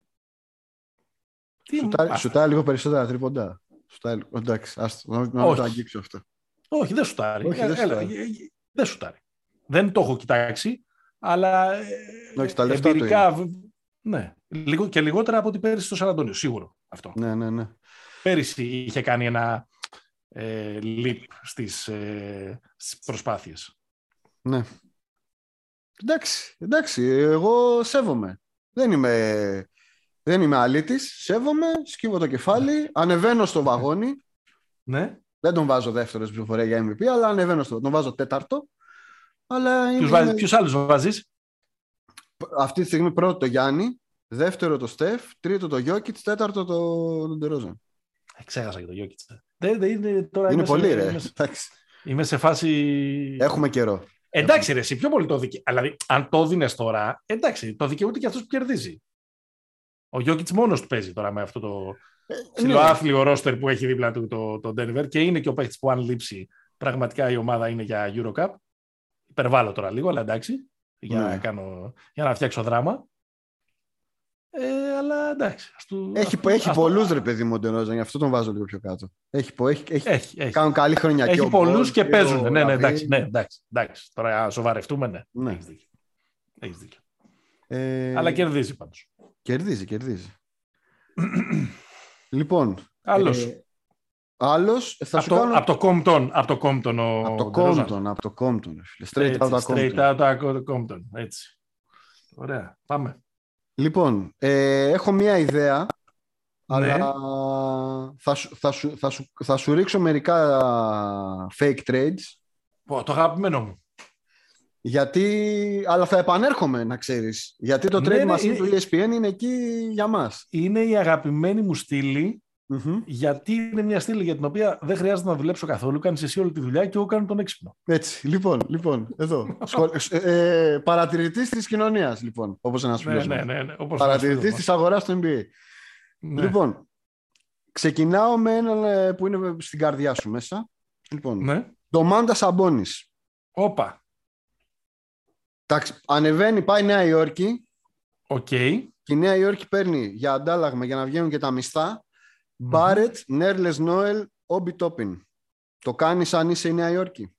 Σουτάει λίγο περισσότερα τρίποντα. Εντάξει, άστο, να μην το αγγίξω αυτό. Όχι, δεν σουτάρει. Όχι, δεν, σουτάρει. δεν σουτάρει. Δεν το έχω κοιτάξει. Αλλά όχι, τα εμπειρικά, ναι, λίγο, και λιγότερα από ό,τι πέρυσι στο Σαν Αντώνιο, σίγουρο αυτό. Ναι, ναι, ναι. Πέρυσι είχε κάνει ένα ε, leap στις, ε, στις προσπάθειες. Ναι. Εντάξει, εντάξει, εγώ σέβομαι. Δεν είμαι, δεν είμαι αλήτης, σέβομαι, σκύβω το κεφάλι, ανεβαίνω στο βαγόνι. Ναι. Δεν τον βάζω δεύτερο ψηφοφορία για εμ βι πι, αλλά ανεβαίνω στο, τον βάζω τέταρτο. Αλλά ποιους, είναι... βάζεις, ποιους άλλους βάζεις? Αυτή τη στιγμή πρώτο το Γιάννη, δεύτερο το Στεφ, τρίτο το Γιόκιτς, τέταρτο το Ντερόζαν. Ξέχασα και το Γιόκιτς. Δεν, δεν είναι τώρα είναι πολύ σε, ρε. Είμαι, είμαι σε φάση... Έχουμε καιρό. Εντάξει Έχουμε. ρε, εσύ πιο πολύ το δικαιούται. Δηλαδή, αν το δίνεις τώρα, εντάξει, το δικαιούται και αυτός που κερδίζει. Ο Γιόκιτς μόνος του παίζει τώρα με αυτό το ψιλοάθλιο ρόστερ που έχει δίπλα του το, το Denver και είναι και ο παίκτης που αν λείψει πραγματικά η ομάδα είναι για EuroCup. Υπερβάλλω τώρα λίγο, αλλά εντάξει, για, ναι. να, κάνω, για να φτιάξω δράμα. Ε, αλλά εντάξει. Του, έχει αυτό, έχει αυτό, πολλούς ρε παιδί μου Ντερόζαν, γι' αυτό τον βάζω λίγο πιο κάτω. Έχει, έχει, έχει, έχει, έχει. Κάνουν καλή χρονιά. Έχει πολλούς και, και παίζουν. Ναι, ναι, εντάξει, ναι, εντάξει, εντάξει. Τώρα να σοβαρευτούμε, ναι. ναι. Έχεις δίκιο. Έχεις δίκιο. Ε... Αλλά κερδίζει πάντως. Κερδίζει, κερδίζει. Λοιπόν. Άλλος. Ε, Άλλος, θα από, σου το, κάνω... από το Compton, από το Compton ο από το Compton, από το Compton. Straight out the Compton, έτσι. Ωραία, πάμε. Λοιπόν, ε, έχω μία ιδέα, ναι. αλλά θα σου, θα, σου, θα, σου, θα σου ρίξω μερικά fake trades. Πω, το αγαπημένο μου. Γιατί, αλλά θα επανέρχομαι να ξέρεις, γιατί το trade μας του ι ες πι εν είναι εκεί για μας. Είναι η αγαπημένη μου στήλη. Mm-hmm. Γιατί είναι μια στήλη για την οποία δεν χρειάζεται να δουλέψω καθόλου. Κάνεις εσύ όλη τη δουλειά και εγώ κάνω τον έξυπνο. Έτσι, λοιπόν, λοιπόν εδώ. ε, παρατηρητής της κοινωνίας, λοιπόν, όπως ένας φίλος. Ναι, ναι, ναι, ναι, όπως παρατηρητής της αγοράς του N B A. Ναι. Λοιπόν, ξεκινάω με έναν που είναι στην καρδιά σου μέσα. Λοιπόν, ναι. Ντομάντας Σαμπόνις. Όπα. Εντάξει, ανεβαίνει, πάει Νέα Υόρκη. Οκ. Okay. Και η Νέα Υόρκη παίρνει για αντάλλαγμα για να βγαίνουν και τα μισθά. Μπάρετ, Νέρλες Νόελ, Όμπι Τόπιν. Το κάνεις αν είσαι η Νέα Υόρκη?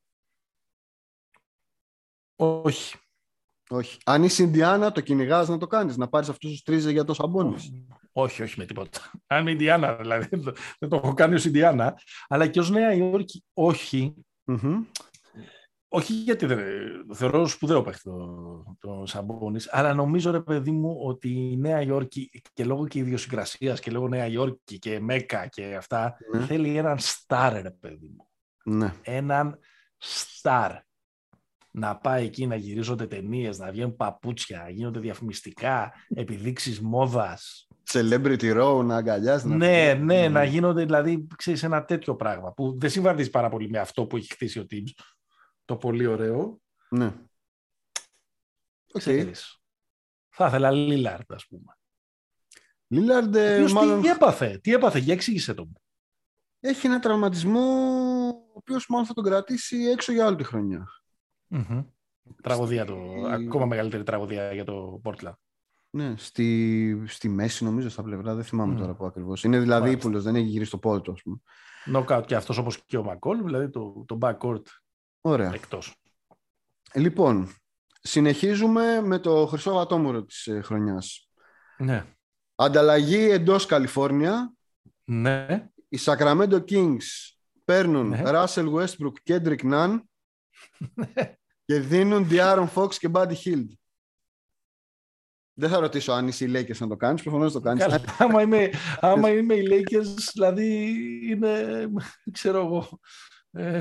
Όχι. Όχι. Αν είσαι Ινδιάνα, το κυνηγάς να το κάνεις, να πάρεις αυτούς τους τρεις για το Σαμπόνις? Όχι, όχι με τίποτα. Αν είμαι Ινδιάνα, δηλαδή δεν το έχω κάνει ως Ινδιάνα, αλλά και ως Νέα Υόρκη, όχι. Mm-hmm. Όχι γιατί δεν θεωρώ σπουδαίο παίχτη το, το Σαμπόνις, αλλά νομίζω ρε παιδί μου ότι η Νέα Υόρκη και λόγω και ιδιοσυγκρασίας και λόγω Νέα Υόρκη και Μέκα και αυτά mm. θέλει έναν στάρ ρε παιδί μου. Ναι. Έναν στάρ. Να πάει εκεί να γυρίζονται ταινίες, να βγαίνουν παπούτσια, να γίνονται διαφημιστικά, επιδείξεις μόδας. Celebrity row, να αγκαλιάζει. Ναι, να... ναι, mm. να γίνονται δηλαδή, ξέρεις, ένα τέτοιο πράγμα που δεν συμβαδίζει πάρα πολύ με αυτό που έχει χτίσει ο Tibbs. Το πολύ ωραίο. Ναι. Okay. Θα ήθελα Λίλαρντ, ας πούμε. Λίλαρντ, μάλλον... Τι έπαθε, τι έπαθε, για εξήγησε το. Έχει ένα τραυματισμό ο οποίος μάλλον θα τον κρατήσει έξω για όλη τη χρονιά. Mm-hmm. Τραγωδία το, στη... ακόμα μεγαλύτερη τραγωδία για το Portland. Ναι, στη, στη μέση νομίζω στα πλευρά, δεν θυμάμαι mm. τώρα που ακριβώς. Είναι δηλαδή ύπουλος, δεν έχει γυρίσει το πόδι του, ας πούμε. Νοκάουτ και αυτός όπως και ο Μακόλ, δηλαδή το, το backcourt. Ωραία. Εκτός. Λοιπόν, συνεχίζουμε με το χρυσό βατόμουρο της ε, χρονιάς. Ναι. Ανταλλαγή εντός Καλιφόρνια. Ναι. Οι Sacramento Kings παίρνουν Ναι. Russell Westbrook, Kendrick Nunn και δίνουν De'Aaron Fox και Buddy Hield. Δεν θα ρωτήσω αν είσαι οι Lakers να το κάνεις, προφανώς το κάνεις. Καλά, άμα, είμαι, άμα είμαι οι Lakers, δηλαδή είναι, ξέρω εγώ, ε,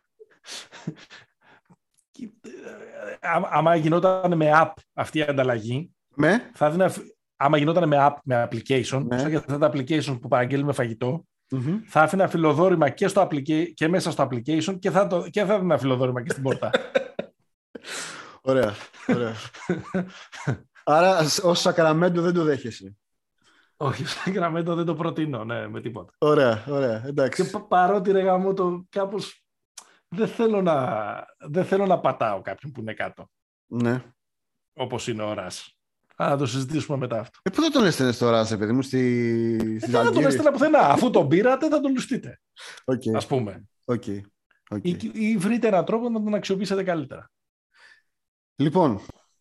άμα γινόταν με app αυτή η ανταλλαγή, Με? θα έδινα, άμα γινόταν με app, με application, Ναι. σαν και αυτά τα application που παραγγέλνουμε φαγητό, Mm-hmm. θα άφηνα φιλοδόρημα και, στο applica- και μέσα στο application και θα, το, και θα έδινα φιλοδόρημα και στην πόρτα. Ωραία, ωραία. Άρα ως Σακραμέντο δεν το δέχεσαι. Όχι, σαν Γραμμέντο δεν το προτείνω, ναι, με τίποτα. Ωραία, ωραία, εντάξει. Και πα- παρότι ρε γαμώ το κάπως δεν θέλω να, δεν θέλω να πατάω κάποιον που είναι κάτω, Ναι. όπως είναι ο Ρας. Α, το συζητήσουμε μετά αυτό. Ε, πού θα τον έστελνες τώρα, σε παιδί μου, στη, Ε, στη δεν θα τον έστειλα πουθενά. Αφού τον πήρατε, θα τον λουστείτε. Οκ, Ας πούμε. οκ, οκ. Ή, ή βρείτε έναν τρόπο να τον αξιοποιήσετε καλύτερα. Λοιπόν,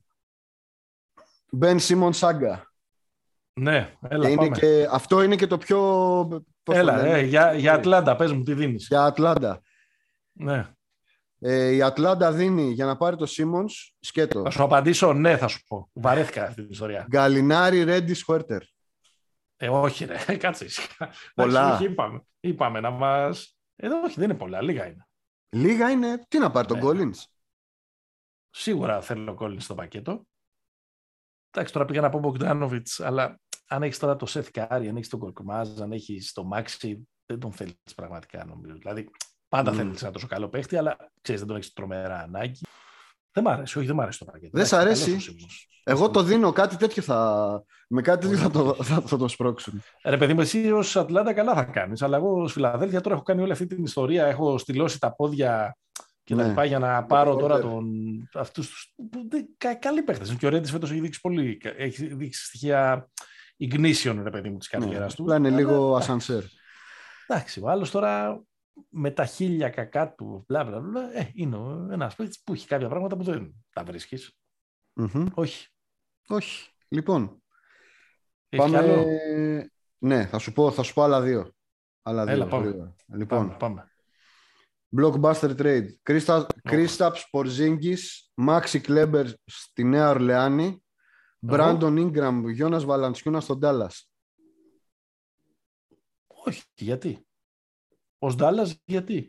Ben Simmons Saga. Ναι, έλα, Και είναι πάμε. και, αυτό είναι και το πιο... πώς το Έλα, λένε? ε, για, για Ατλάντα, πες μου, τι δίνεις. Για Ατλάντα. Ναι. Ε, η Ατλάντα δίνει για να πάρει το Simmons, σκέτο. Θα σου απαντήσω, ναι, θα σου πω. Βαρέθηκα αυτή την ιστορία. Γκαλινάρι, Ρέντι, Χουέρτερ. Ε, όχι, ρε, κάτσε ήσυχα. Πολλά. Εντάξει, όχι, είπαμε, είπαμε να μας. Ε, όχι, δεν είναι πολλά, λίγα είναι. Λίγα είναι. Τι να πάρει τον Ναι. Collins. Σίγουρα θέλω κόλλιν στο πακέτο. Εντάξει, τώρα πήγα να πω Μπογκδάνοβιτς, αλλά αν έχεις τώρα το Σεφ Κάρι, αν έχεις τον Κορκμάζ, αν έχεις το Μάξι, δεν τον θέλεις πραγματικά, νομίζω. Δηλαδή, πάντα Mm. θέλεις ένα τόσο καλό παίχτη, αλλά ξέρεις, δεν τον έχεις τρομερά ανάγκη. Δεν μ' αρέσει, όχι, δεν μ' αρέσει το πακέτο. Δεν σ' Εντάξει, αρέσει. καλός ο Simmons. Εγώ το δίνω, κάτι τέτοιο θα... Με κάτι τέτοιο θα το, θα, θα το σπρώξουν. Ρε παιδί μου, εσύ ως Ατλάντα καλά θα κάνεις, αλλά εγώ ως Φιλαδέλφια τώρα έχω κάνει όλη αυτή την ιστορία, έχω στυλώσει τα πόδια και τα Ναι. λοιπά για να πάρω Porter. τώρα τον... αυτούς τους... που δεν- κα- καλοί παίχτες. Και ο Ρέντις φέτος έχει δείξει πολύ, έχει δείξει στοιχεία ignition, ρε παιδί μου, της καριέρας του. Απλά είναι Αλλά, λίγο εντάξει, ασανσέρ. Εντάξει, ο άλλος τώρα με τα χίλια κακά του, μπλα μπλα μπλα, ε, είναι ένας παίκτης που έχει κάποια πράγματα που δεν τα βρίσκεις. Μμμ. Όχι. Όχι. Λοιπόν, Έχεις πάμε... κι άλλο? Ναι, θα σου πω, θα σου πω άλλα δύο. Άλλα δύο. Έλα, πάμε. γρήγορα. Λοιπόν, Πάμε, πάμε. blockbuster trade. Kristaps Porzingis, Maxi Kleber στη Νέα Ορλεάνη, Brandon Ingram, Γιώνας Βαλαντσιούνας στον Dallas. Όχι, γιατί. Ως Ντάλλας, γιατί.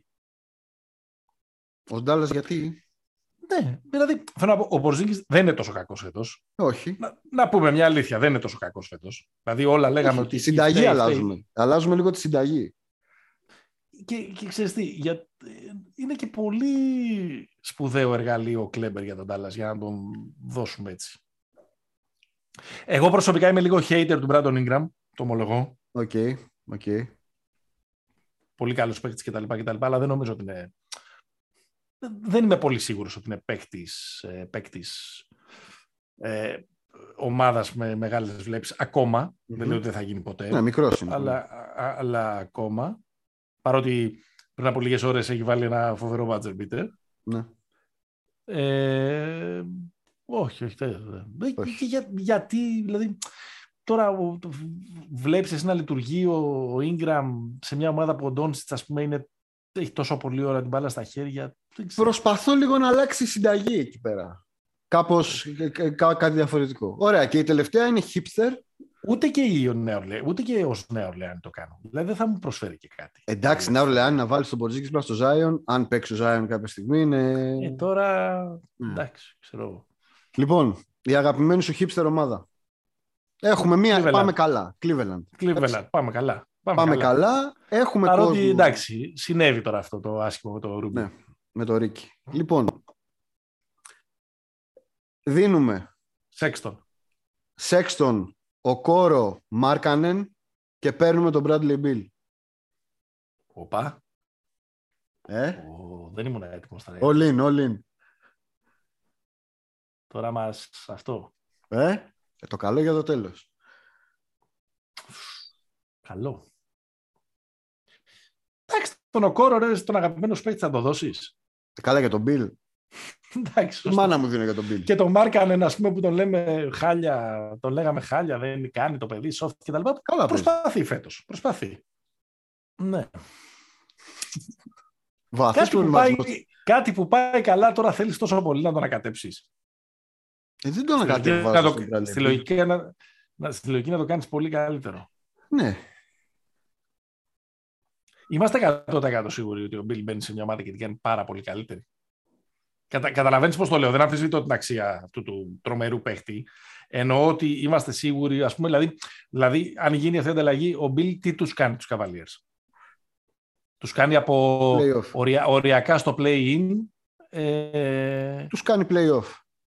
Ο Dallas γιατί? Ναι, δηλαδή θέλω να πω, ο Πορζίνγκης δεν είναι τόσο κακός φέτος. Όχι. Να, να πούμε μια αλήθεια, δεν είναι τόσο κακός φέτος. Δηλαδή όλα λέγαμε Όχι, ότι... συνταγή φταίει, αλλάζουμε. φταίει. Αλλάζουμε λίγο τη συνταγή. Και, και ξέρεις τι, για, είναι και πολύ σπουδαίο εργαλείο ο Κλέμπερ για τον Ντάλλας, για να τον δώσουμε έτσι. Εγώ προσωπικά είμαι λίγο hater του Μπράντον Ingram, το ομολογώ. Οκ, οκ. Πολύ καλός παίκτης κτλ, κτλ, αλλά δεν νομίζω ότι είναι... Δεν είμαι πολύ σίγουρος ότι είναι παίκτης, ε, παίκτης ε, ομάδας με μεγάλες βλέψεις ακόμα. Mm-hmm. Δεν λέω ότι δεν θα γίνει ποτέ. Ναι, μικρός είναι. Αλλά, α, αλλά ακόμα. Παρότι πριν από λίγες ώρες έχει βάλει ένα φοβερό buzzer beater. Ναι. Ε, όχι, όχι. όχι. Και για, γιατί, δηλαδή, τώρα βλέπεις εσύ να λειτουργεί ο, ο Ingram σε μια ομάδα που ο Ντόντσιτς, ας πούμε, είναι, έχει τόσο πολύ ώρα την μπάλα στα χέρια. Προσπαθώ λίγο να αλλάξει η συνταγή εκεί πέρα. Κάπως κά, κάτι διαφορετικό. Ωραία, και η τελευταία είναι hipster. Ούτε και, η Νέα Ορλεάνη, ούτε και ως Νέα Ορλεάνη το κάνω. Δηλαδή δεν θα μου προσφέρει και κάτι. Εντάξει, Νέα Ορλεάνη να βάλει τον Πορτζίνγκης πλά στο Zion. Αν παίξει ο Zion κάποια στιγμή είναι. Ε, τώρα. Mm. Εντάξει, ξέρω. Λοιπόν, η αγαπημένη σου hipster ομάδα. Έχουμε μία. Cleveland. Πάμε καλά. Cleveland. Cleveland. Πάμε καλά. Πάμε, πάμε καλά. καλά. Έχουμε Παρότι κόσμο. Εντάξει, συνέβη τώρα αυτό το άσχημο με το Ρούμπι. Ναι, με το Ρίκι. Λοιπόν, δίνουμε Σέξτον. Σέξτον, ο Κόρο, Μάρκανεν και παίρνουμε τον Bradley Beal. Οπα. Ε? Ο, δεν ήμουν έτοιμος. All in, all in. Τώρα μας αυτό. Ε? ε? Το καλό για το τέλος. Καλό. Εντάξει, τον ο Κόρο, ρε, τον αγαπημένο παίκτη θα το δώσεις. Καλά για τον Bill. Εντάξει, η μάνα μου δίνει για τον Bill. Και τον μάρκανε, ας πούμε, που τον λέμε χάλια, τον λέγαμε χάλια, δεν κάνει το παιδί, soft κτλ. Προσπαθεί φέτος. Προσπαθεί. Ναι. Κάτι που, πάει, κάτι που πάει καλά τώρα θέλεις τόσο πολύ να τον ανακατέψεις. Ε, δεν τον ανακατέψεις. Στη λογική να, να, στη λογική να το κάνεις πολύ καλύτερο. Ναι. Είμαστε εκατό τοις εκατό σίγουροι ότι ο Bill μπαίνει σε μια ομάδα και την κάνει πάρα πολύ καλύτερη. Κατα, καταλαβαίνεις πώς το λέω. Δεν αμφισβητώ την αξία αυτού του τρομερού παίχτη. Εννοώ ότι είμαστε σίγουροι, ας πούμε, δηλαδή, δηλαδή αν γίνει αυτή η ανταλλαγή, ο Bill τι τους κάνει τους Cavaliers? Τους κάνει από ορια, οριακά στο play-in. Ε... Τους κάνει play-off.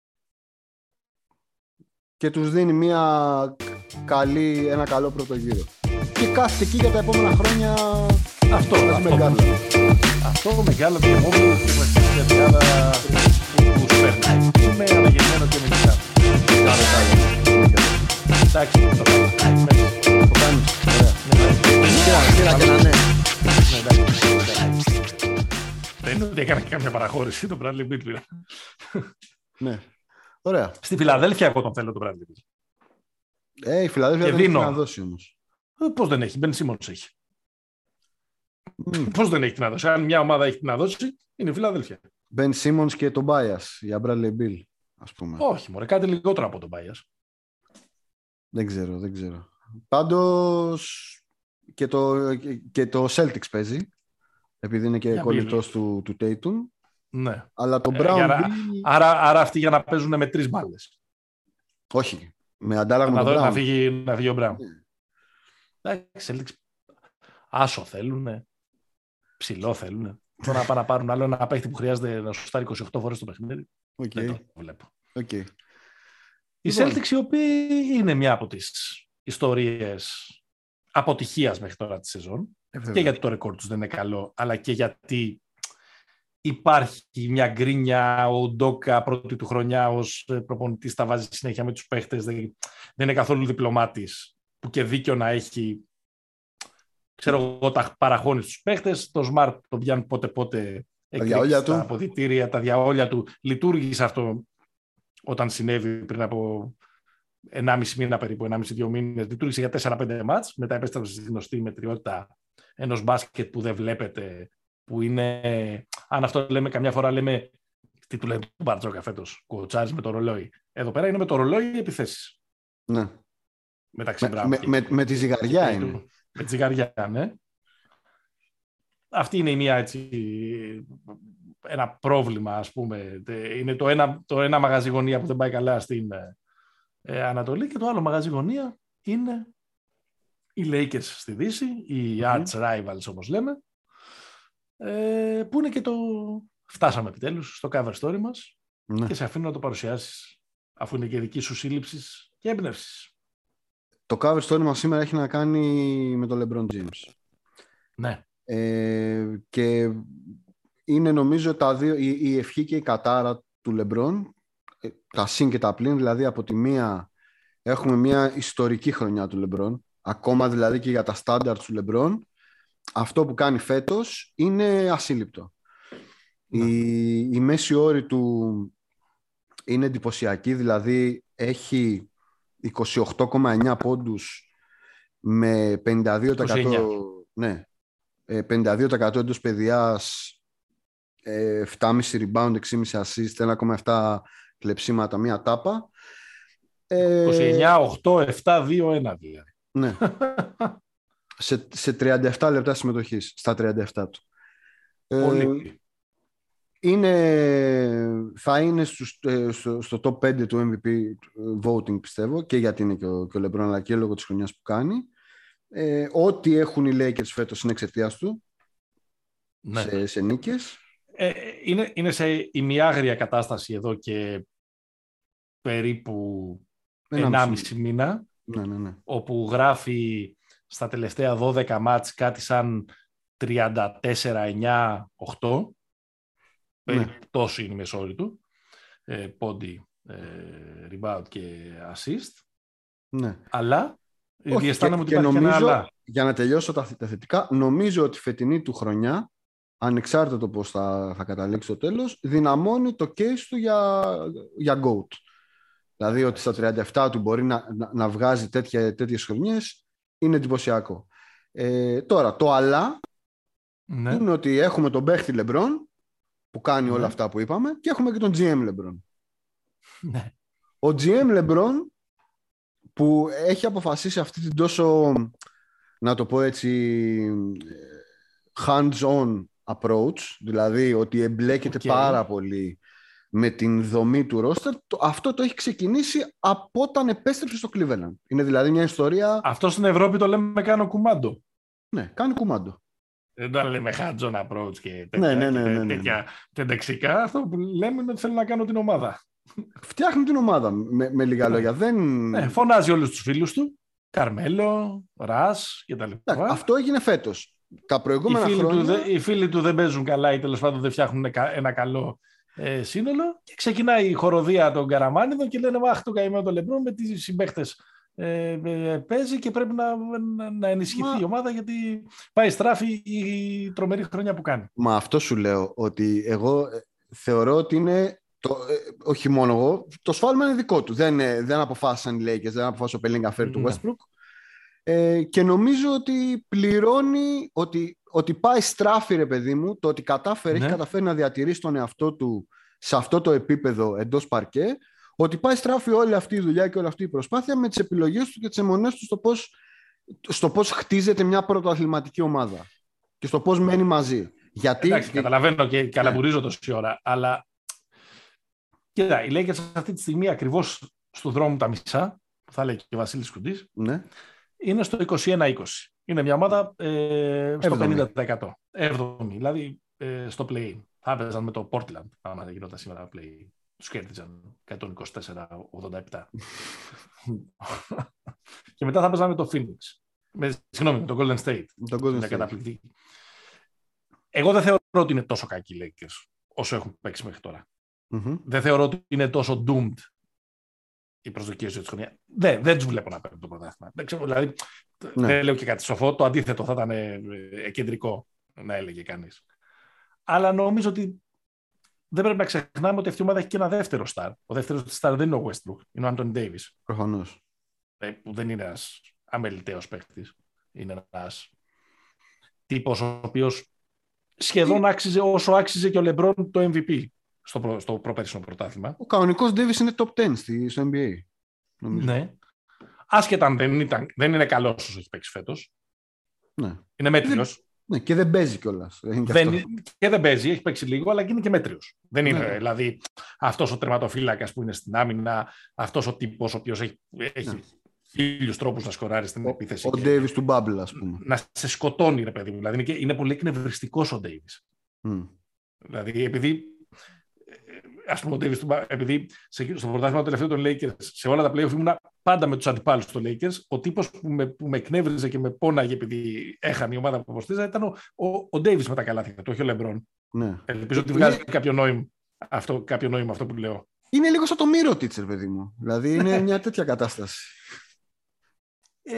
Και τους δίνει μια καλή, ένα καλό πρώτο γύρο. Και κάθεται εκεί για τα επόμενα χρόνια. Αυτό, αυτό, μεγάλο. Αυτό μεγάλο και μόνο και με στην Ελλάδα που σου περνάει. Είμαι αναγεννημένο και με νησιά. Κάνε καλό. Εντάξει, το κάνω. Το κάνεις, ωραία. Κοίτα και να ναι. Δεν είναι ότι έκανα καμία παραχώρηση το Bradley Beal. Ναι, ωραία. Στη Φιλαδέλφια εγώ τον θέλω τον Bradley Beal. Ε, η Φιλαδέλφια δεν έχει να δώσει όμως. Πώς δεν έχει, Ben Simmons έχει. Mm. Πώς δεν έχει να δώσει. Αν μια ομάδα έχει να δώσει, είναι η Φιλαδέλφια. Ben Simmons και τον Bias για Bradley Beal, ας πούμε. Όχι, μωρέ, κάτι λιγότερο από τον Bias. Δεν ξέρω, δεν ξέρω. Πάντως και το, και το Celtics παίζει, επειδή είναι και κολλητός του, του Tatum. Ναι. Αλλά το Brown... Ε, άρα, Bill... άρα, άρα αυτοί για να παίζουν με τρεις μπάλες. Όχι, με αντάλλαγμα να, τον Brown. Να φύγει, να φύγει ο Brown. Εντάξει, Celtics άσο θέλουν, ψηλό θέλουν. Τώρα να πάνε να πάρουν άλλο ένα παίχτη που χρειάζεται να σου στάρει είκοσι οκτώ φορές το παιχνίδι. Okay. Δεν το βλέπω. Okay. Οι Celtics, οι οποίοι είναι μια από τις ιστορίες αποτυχίας μέχρι τώρα τη σεζόν. Ε, και γιατί το ρεκόρ τους δεν είναι καλό, αλλά και γιατί υπάρχει μια γκρίνια, ο Ντόκα πρώτη του χρονιά ως προπονητής τα βάζει συνέχεια με τους παίχτες, δεν, δεν είναι καθόλου διπλωμάτης, που και δίκιο να έχει, ξέρω εγώ, τα παραχώνει στους παίχτες, το Smart το πιάνει πότε πότε εκρήξει τα αποδυτήρια, τα διαόλια του. Λειτουργήσε αυτό όταν συνέβη πριν από ενάμιση μήνα περίπου, ενάμιση δύο μήνες, λειτουργήσε για τέσσερα πέντε μάτς, μετά επέστρεψε στη γνωστή μετριότητα ενός μπάσκετ που δεν βλέπετε, που είναι, αν αυτό λέμε καμιά φορά λέμε, τι του λένε του Μπαρτζόκα φέτος, κουοτσάρεις με το ρολόι. Εδώ πέρα είναι με το ρολόι επιθέσεις. Ναι. Μεταξύ με, με, με, με τη ζυγαριά είναι. Του, με τη ζυγαριά, ναι. Αυτή είναι η μία, έτσι, ένα πρόβλημα, ας πούμε. Είναι το ένα, το ένα μαγαζί γωνία που δεν πάει καλά στην ε, Ανατολή και το άλλο μαγαζί γωνία είναι οι Lakers στη Δύση, οι mm-hmm. arch rivals όπως λέμε, ε, που είναι και το... Φτάσαμε επιτέλους στο cover story μας mm-hmm. και σε αφήνω να το παρουσιάσεις, αφού είναι και δική σου σύλληψη και έμπνευση. Το cover story μας σήμερα έχει να κάνει με τον LeBron James. Ναι. Ε, και είναι νομίζω τα δύο, η, η ευχή και η κατάρα του LeBron, τα συν και τα πλην, δηλαδή από τη μία έχουμε μια ιστορική χρονιά του LeBron, ακόμα δηλαδή και για τα standards του LeBron, αυτό που κάνει φέτος είναι ασύλληπτο. Ναι. Η, η μέση όρη του είναι εντυπωσιακή, δηλαδή έχει είκοσι οκτώ κόμμα εννιά πόντους με πενήντα δύο τοις εκατό, ναι, πενήντα δύο τοις εκατό εντός παιδιάς, επτά κόμμα πέντε rebound, έξι κόμμα πέντε assist, ένα κόμμα επτά κλεψίματα, μία τάπα. είκοσι εννιά, οκτώ, επτά, δύο, ένα δηλαδή. Ναι. σε, σε τριάντα επτά λεπτά συμμετοχής, στα τριάντα επτά του. Πολύ. Ε, είναι, θα είναι στους, στο, στο top πέντε του εμ βι πι voting, πιστεύω, και γιατί είναι και ο, και ο LeBron, αλλά και λόγω της χρονιάς που κάνει. Ε, ό,τι έχουν οι Lakers φέτος είναι εξαιτίας του, ναι. σε, σε νίκες. Ε, είναι, είναι σε ημιάγρια κατάσταση εδώ και περίπου ενάμιση μήνα, ναι, ναι, ναι. όπου γράφει στα τελευταία δώδεκα μάτς κάτι σαν τριάντα τέσσερα εννιά οκτώ. Ναι. Τόσο είναι η μεσόρη του. Ε, πόντι, ε, rebound και assist. Ναι. Αλλά όχι, και, ότι και νομίζω, ένα αλλά. Για να τελειώσω τα, τα θετικά, νομίζω ότι φετινή του χρονιά, ανεξάρτητα το πώς θα, θα καταλήξει το τέλος, δυναμώνει το case του για, για GOAT. Δηλαδή ότι στα τριάντα επτά του μπορεί να, να, να βγάζει τέτοια, τέτοιες χρονιές είναι εντυπωσιακό. Ε, τώρα, το αλλά ναι. είναι ότι έχουμε τον παίχτη LeBron που κάνει ναι. όλα αυτά που είπαμε και έχουμε και τον τζι εμ LeBron. Ναι. Ο τζι εμ LeBron που έχει αποφασίσει αυτή την τόσο, να το πω έτσι, hands-on approach, δηλαδή ότι εμπλέκεται okay. πάρα πολύ με την δομή του roster, το, αυτό το έχει ξεκινήσει από όταν επέστρεψε στο Cleveland. Είναι δηλαδή μια ιστορία... Αυτό στην Ευρώπη το λέμε κάνω κουμάντο. Ναι, κάνει κουμάντο. Δεν το λέμε hands-on approach και τέτοια, ναι, ναι, ναι, ναι, ναι. τέτοια τεντεξικά. Αυτό που λέμε είναι ότι θέλω να κάνω την ομάδα. Φτιάχνει την ομάδα, με, με λίγα λόγια. Ναι. Δεν... Ναι, φωνάζει όλους τους φίλους του, Καρμέλο, Ρας κτλ. Αυτό έγινε φέτος. Τα προηγούμενα οι φίλοι, χρόνια... του, οι φίλοι του δεν παίζουν καλά ή τέλος πάντων δεν φτιάχνουν ένα καλό ε, σύνολο και ξεκινάει η χοροδία των Καραμάνιδων και λένε «Αχ, το καημένο το Λεμπρόν με τις συμπαίχτες ε, ε, παίζει και πρέπει να, να, να ενισχυθεί Μα... η ομάδα γιατί πάει στράφη η τρομερή χρονιά που κάνει». Μα αυτό σου λέω, ότι εγώ θεωρώ ότι είναι το, ε, όχι μόνο εγώ, το σφάλμα είναι δικό του. Δεν, ε, δεν αποφάσισαν οι Lakers, δεν αποφάσισε ο Pelinka φέρει του Westbrook. Ε, και νομίζω ότι πληρώνει, ότι, ότι πάει στράφη ρε παιδί μου, το ότι κατάφερε, ναι. έχει καταφέρει να διατηρήσει τον εαυτό του σε αυτό το επίπεδο εντός παρκέ, ότι πάει στράφη όλη αυτή η δουλειά και όλη αυτή η προσπάθεια με τις επιλογές του και τις αιμονές του στο πώς, στο πώς χτίζεται μια πρωτοαθληματική ομάδα και στο πώς μένει μαζί. Γιατί... Εντάξει, καταλαβαίνω και καλαμπουρίζω τόση ώρα, αλλά κοίτα, οι Lakers αυτή τη στιγμή ακριβώς στο δρόμο τα μισά, που θα λέει και ο Βασίλης Κουντής, ναι. είναι στο είκοσι ένα είκοσι. Είναι μια ομάδα ε, στο πενήντα τοις εκατό. έβδομη, δηλαδή ε, στο play-in. Θα έπαιζαν με το Portland, άμα δεν γινόταν σήμερα play-in. Τους κέρδιζαν εκατόν είκοσι τέσσερα ογδόντα επτά. Και μετά θα έπαιζαν με το Phoenix. Με, συγγνώμη, με το Golden State. Το Golden State. Καταπληκτική. Εγώ δεν θεωρώ ότι είναι τόσο κακοί οι Lakers όσο έχουν παίξει μέχρι τώρα. Mm-hmm. Δεν θεωρώ ότι είναι τόσο doomed οι προσδοκίες της χρονιάς. Δεν, δεν τους βλέπω να παίρνουν το πρωτάθλημα. Δεν ξέρω, δηλαδή, ναι. δεν λέω και κάτι σοφό. Το αντίθετο θα ήταν ε, κεντρικό, να έλεγε κανείς. Αλλά νομίζω ότι δεν πρέπει να ξεχνάμε ότι αυτή η ομάδα έχει και ένα δεύτερο star. Ο δεύτερος star δεν είναι ο Westbrook, είναι ο Άντονι Ντέιβις. Προφανώς. Ε, που δεν είναι ένας αμεληταίος παίκτης. Είναι ένας τύπος ο οποίος σχεδόν άξιζε όσο άξιζε και ο LeBron το εμ βι πι. Στο, προ, στο προπέρσινο πρωτάθλημα. Ο κανονικός Davis είναι top δέκα στο εν μπι έι. Νομίζω. Ναι. Άσχετα αν δεν, ήταν, δεν είναι καλός όσο έχει παίξει φέτος. Ναι. Είναι μέτριος. Ναι, και δεν παίζει κιόλας. Δεν, και δεν παίζει, έχει παίξει λίγο, αλλά και είναι και μέτριος. Δεν είναι ναι. δηλαδή αυτός ο τερματοφύλακας που είναι στην άμυνα, αυτός ο τύπος ο οποίος έχει, έχει ναι. χίλιους τρόπους να σκοράρει στην ο, επίθεση. Ο Davis του Bubble, ας πούμε. Να σε σκοτώνει, ρε παιδί μου. Δηλαδή είναι, και, είναι πολύ εκνευριστικός ο Davis. Mm. Δηλαδή επειδή. Ας πούμε, ο Davis, επειδή στο πρωτάθλημα τελευταίο των Lakers, σε όλα τα play-off ήμουνα πάντα με τους αντιπάλους των Lakers, ο τύπος που με, που με εκνεύριζε και με πόναγε επειδή έχανε η ομάδα που αποστήζα ήταν ο, ο, ο Davis με τα καλάθια, το όχι ο LeBron. Ναι. Ελπίζω ότι βγάζει είναι... κάποιο, νόημα, αυτό, κάποιο νόημα αυτό που λέω. Είναι λίγο σαν το Miro Teacher, παιδί μου. Δηλαδή είναι μια τέτοια κατάσταση. Ε,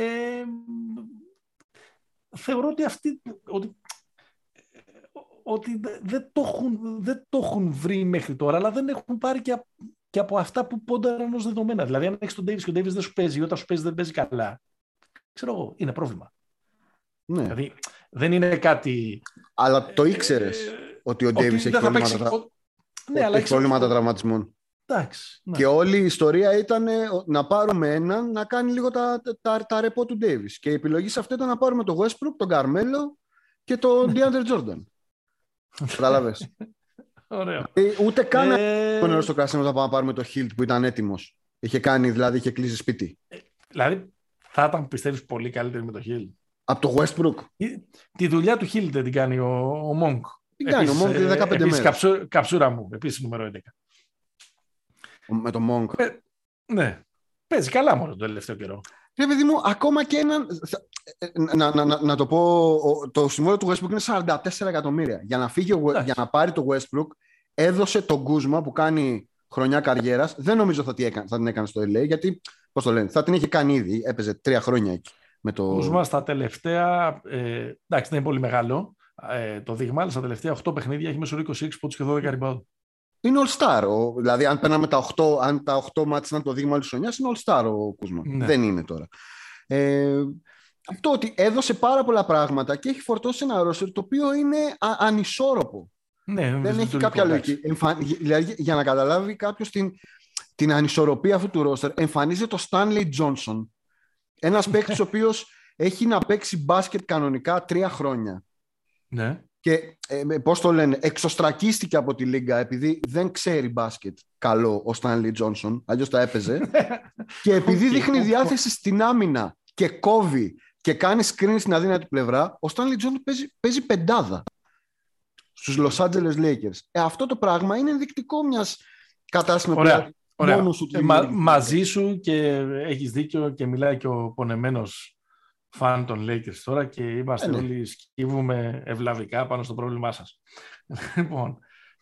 θεωρώ ότι αυτή... Ότι... ότι δεν το, έχουν, δεν το έχουν βρει μέχρι τώρα, αλλά δεν έχουν πάρει και, από, και από αυτά που πόνταραν ως δεδομένα. Δηλαδή, αν έχεις τον Davis και ο Davis δεν σου παίζει, ή όταν σου παίζει δεν παίζει καλά, ξέρω εγώ, είναι πρόβλημα. Ναι. Δηλαδή, δεν είναι κάτι... Αλλά το ήξερες ε, ότι ο Davis έχει προβλήματα, παίξει... ο... ναι, αλλά έχει προβλήματα τραυματισμών. Εντάξει, ναι. Και όλη η ιστορία ήταν να πάρουμε έναν να κάνει λίγο τα, τα, τα, τα ρεπό του Davis. Και η επιλογή σε αυτό ήταν να πάρουμε τον Westbrook, τον Carmelo και τον DeAndre Jordan. Κατάλαβες. Ωραίο. Ούτε καν ε... το νερό στο κρασί μας να πάμε να πάρουμε το Hilt που ήταν έτοιμος. Είχε κάνει, δηλαδή είχε κλείσει σπίτι. Ε, δηλαδή θα ήταν, πιστεύεις, πολύ καλύτερη με το Hilt. Από το Westbrook. Τη, τη δουλειά του Hilt δεν την κάνει ο, ο Monk. Την κάνει επίσης, ο Monk είναι δεκαπέντε μέρες. Καψού, καψούρα μου, επίσης νούμερο έντεκα. Με το Monk. Ε, ναι. Παίζει καλά μόνο το τελευταίο καιρό. Ρε παιδί μου, ακόμα και έναν. Να, να, να, να το πω, το συμβόλαιο του Westbrook είναι σαράντα τέσσερα εκατομμύρια. Για να, φύγει, για να πάρει το Westbrook, έδωσε τον Κούσμα που κάνει χρονιά καριέρας. Δεν νομίζω θα, έκανε, θα την έκανε στο ελ έι, γιατί πώς το λένε, θα την είχε κάνει ήδη. Έπαιζε τρία χρόνια εκεί. Με το... Κούσμα στα τελευταία. Ε, εντάξει, δεν είναι πολύ μεγάλο, ε, το δείγμα, αλλά στα τελευταία οκτώ παιχνίδια έχει μέσω είκοσι έξι πόντους και δώδεκα rebound. Είναι all-star. Ο, δηλαδή, αν παίρναμε τα οκτώ, αν τα οκτώ μάτς ήταν το δείγμα όλης της χρονιάς, είναι all-star ο Κούσμα. Ναι. Δεν είναι τώρα. Ε, αυτό ότι έδωσε πάρα πολλά πράγματα και έχει φορτώσει ένα roster το οποίο είναι α, ανισόρροπο. Ναι, δεν έχει κάποια λογική. Εμφα... Δηλαδή, για να καταλάβει κάποιος την, την ανισορροπία αυτού του roster, εμφανίζεται το Stanley Johnson. Ένας παίκτης ο οποίος έχει να παίξει μπάσκετ κανονικά τρία χρόνια. Ναι. Και ε, πώς το λένε, εξωστρακίστηκε από τη λίγκα επειδή δεν ξέρει μπάσκετ καλό ο Stanley Johnson, αλλιώς τα έπαιζε. Και επειδή δείχνει διάθεση στην άμυνα και κόβει και κάνει screen στην αδύνατη πλευρά, ο Stanley Johnson παίζει, παίζει πεντάδα στους Los Angeles Lakers. Ε, αυτό το πράγμα είναι ενδεικτικό μιας κατάστασης με Ωραία. Μόνο σου ε, μα, μαζί σου και έχεις δίκιο και μιλάει και ο πονεμένος φαν των Lakers τώρα και είμαστε ε, ναι. όλοι σκύβουμε ευλαβικά πάνω στο πρόβλημά σας. Λοιπόν,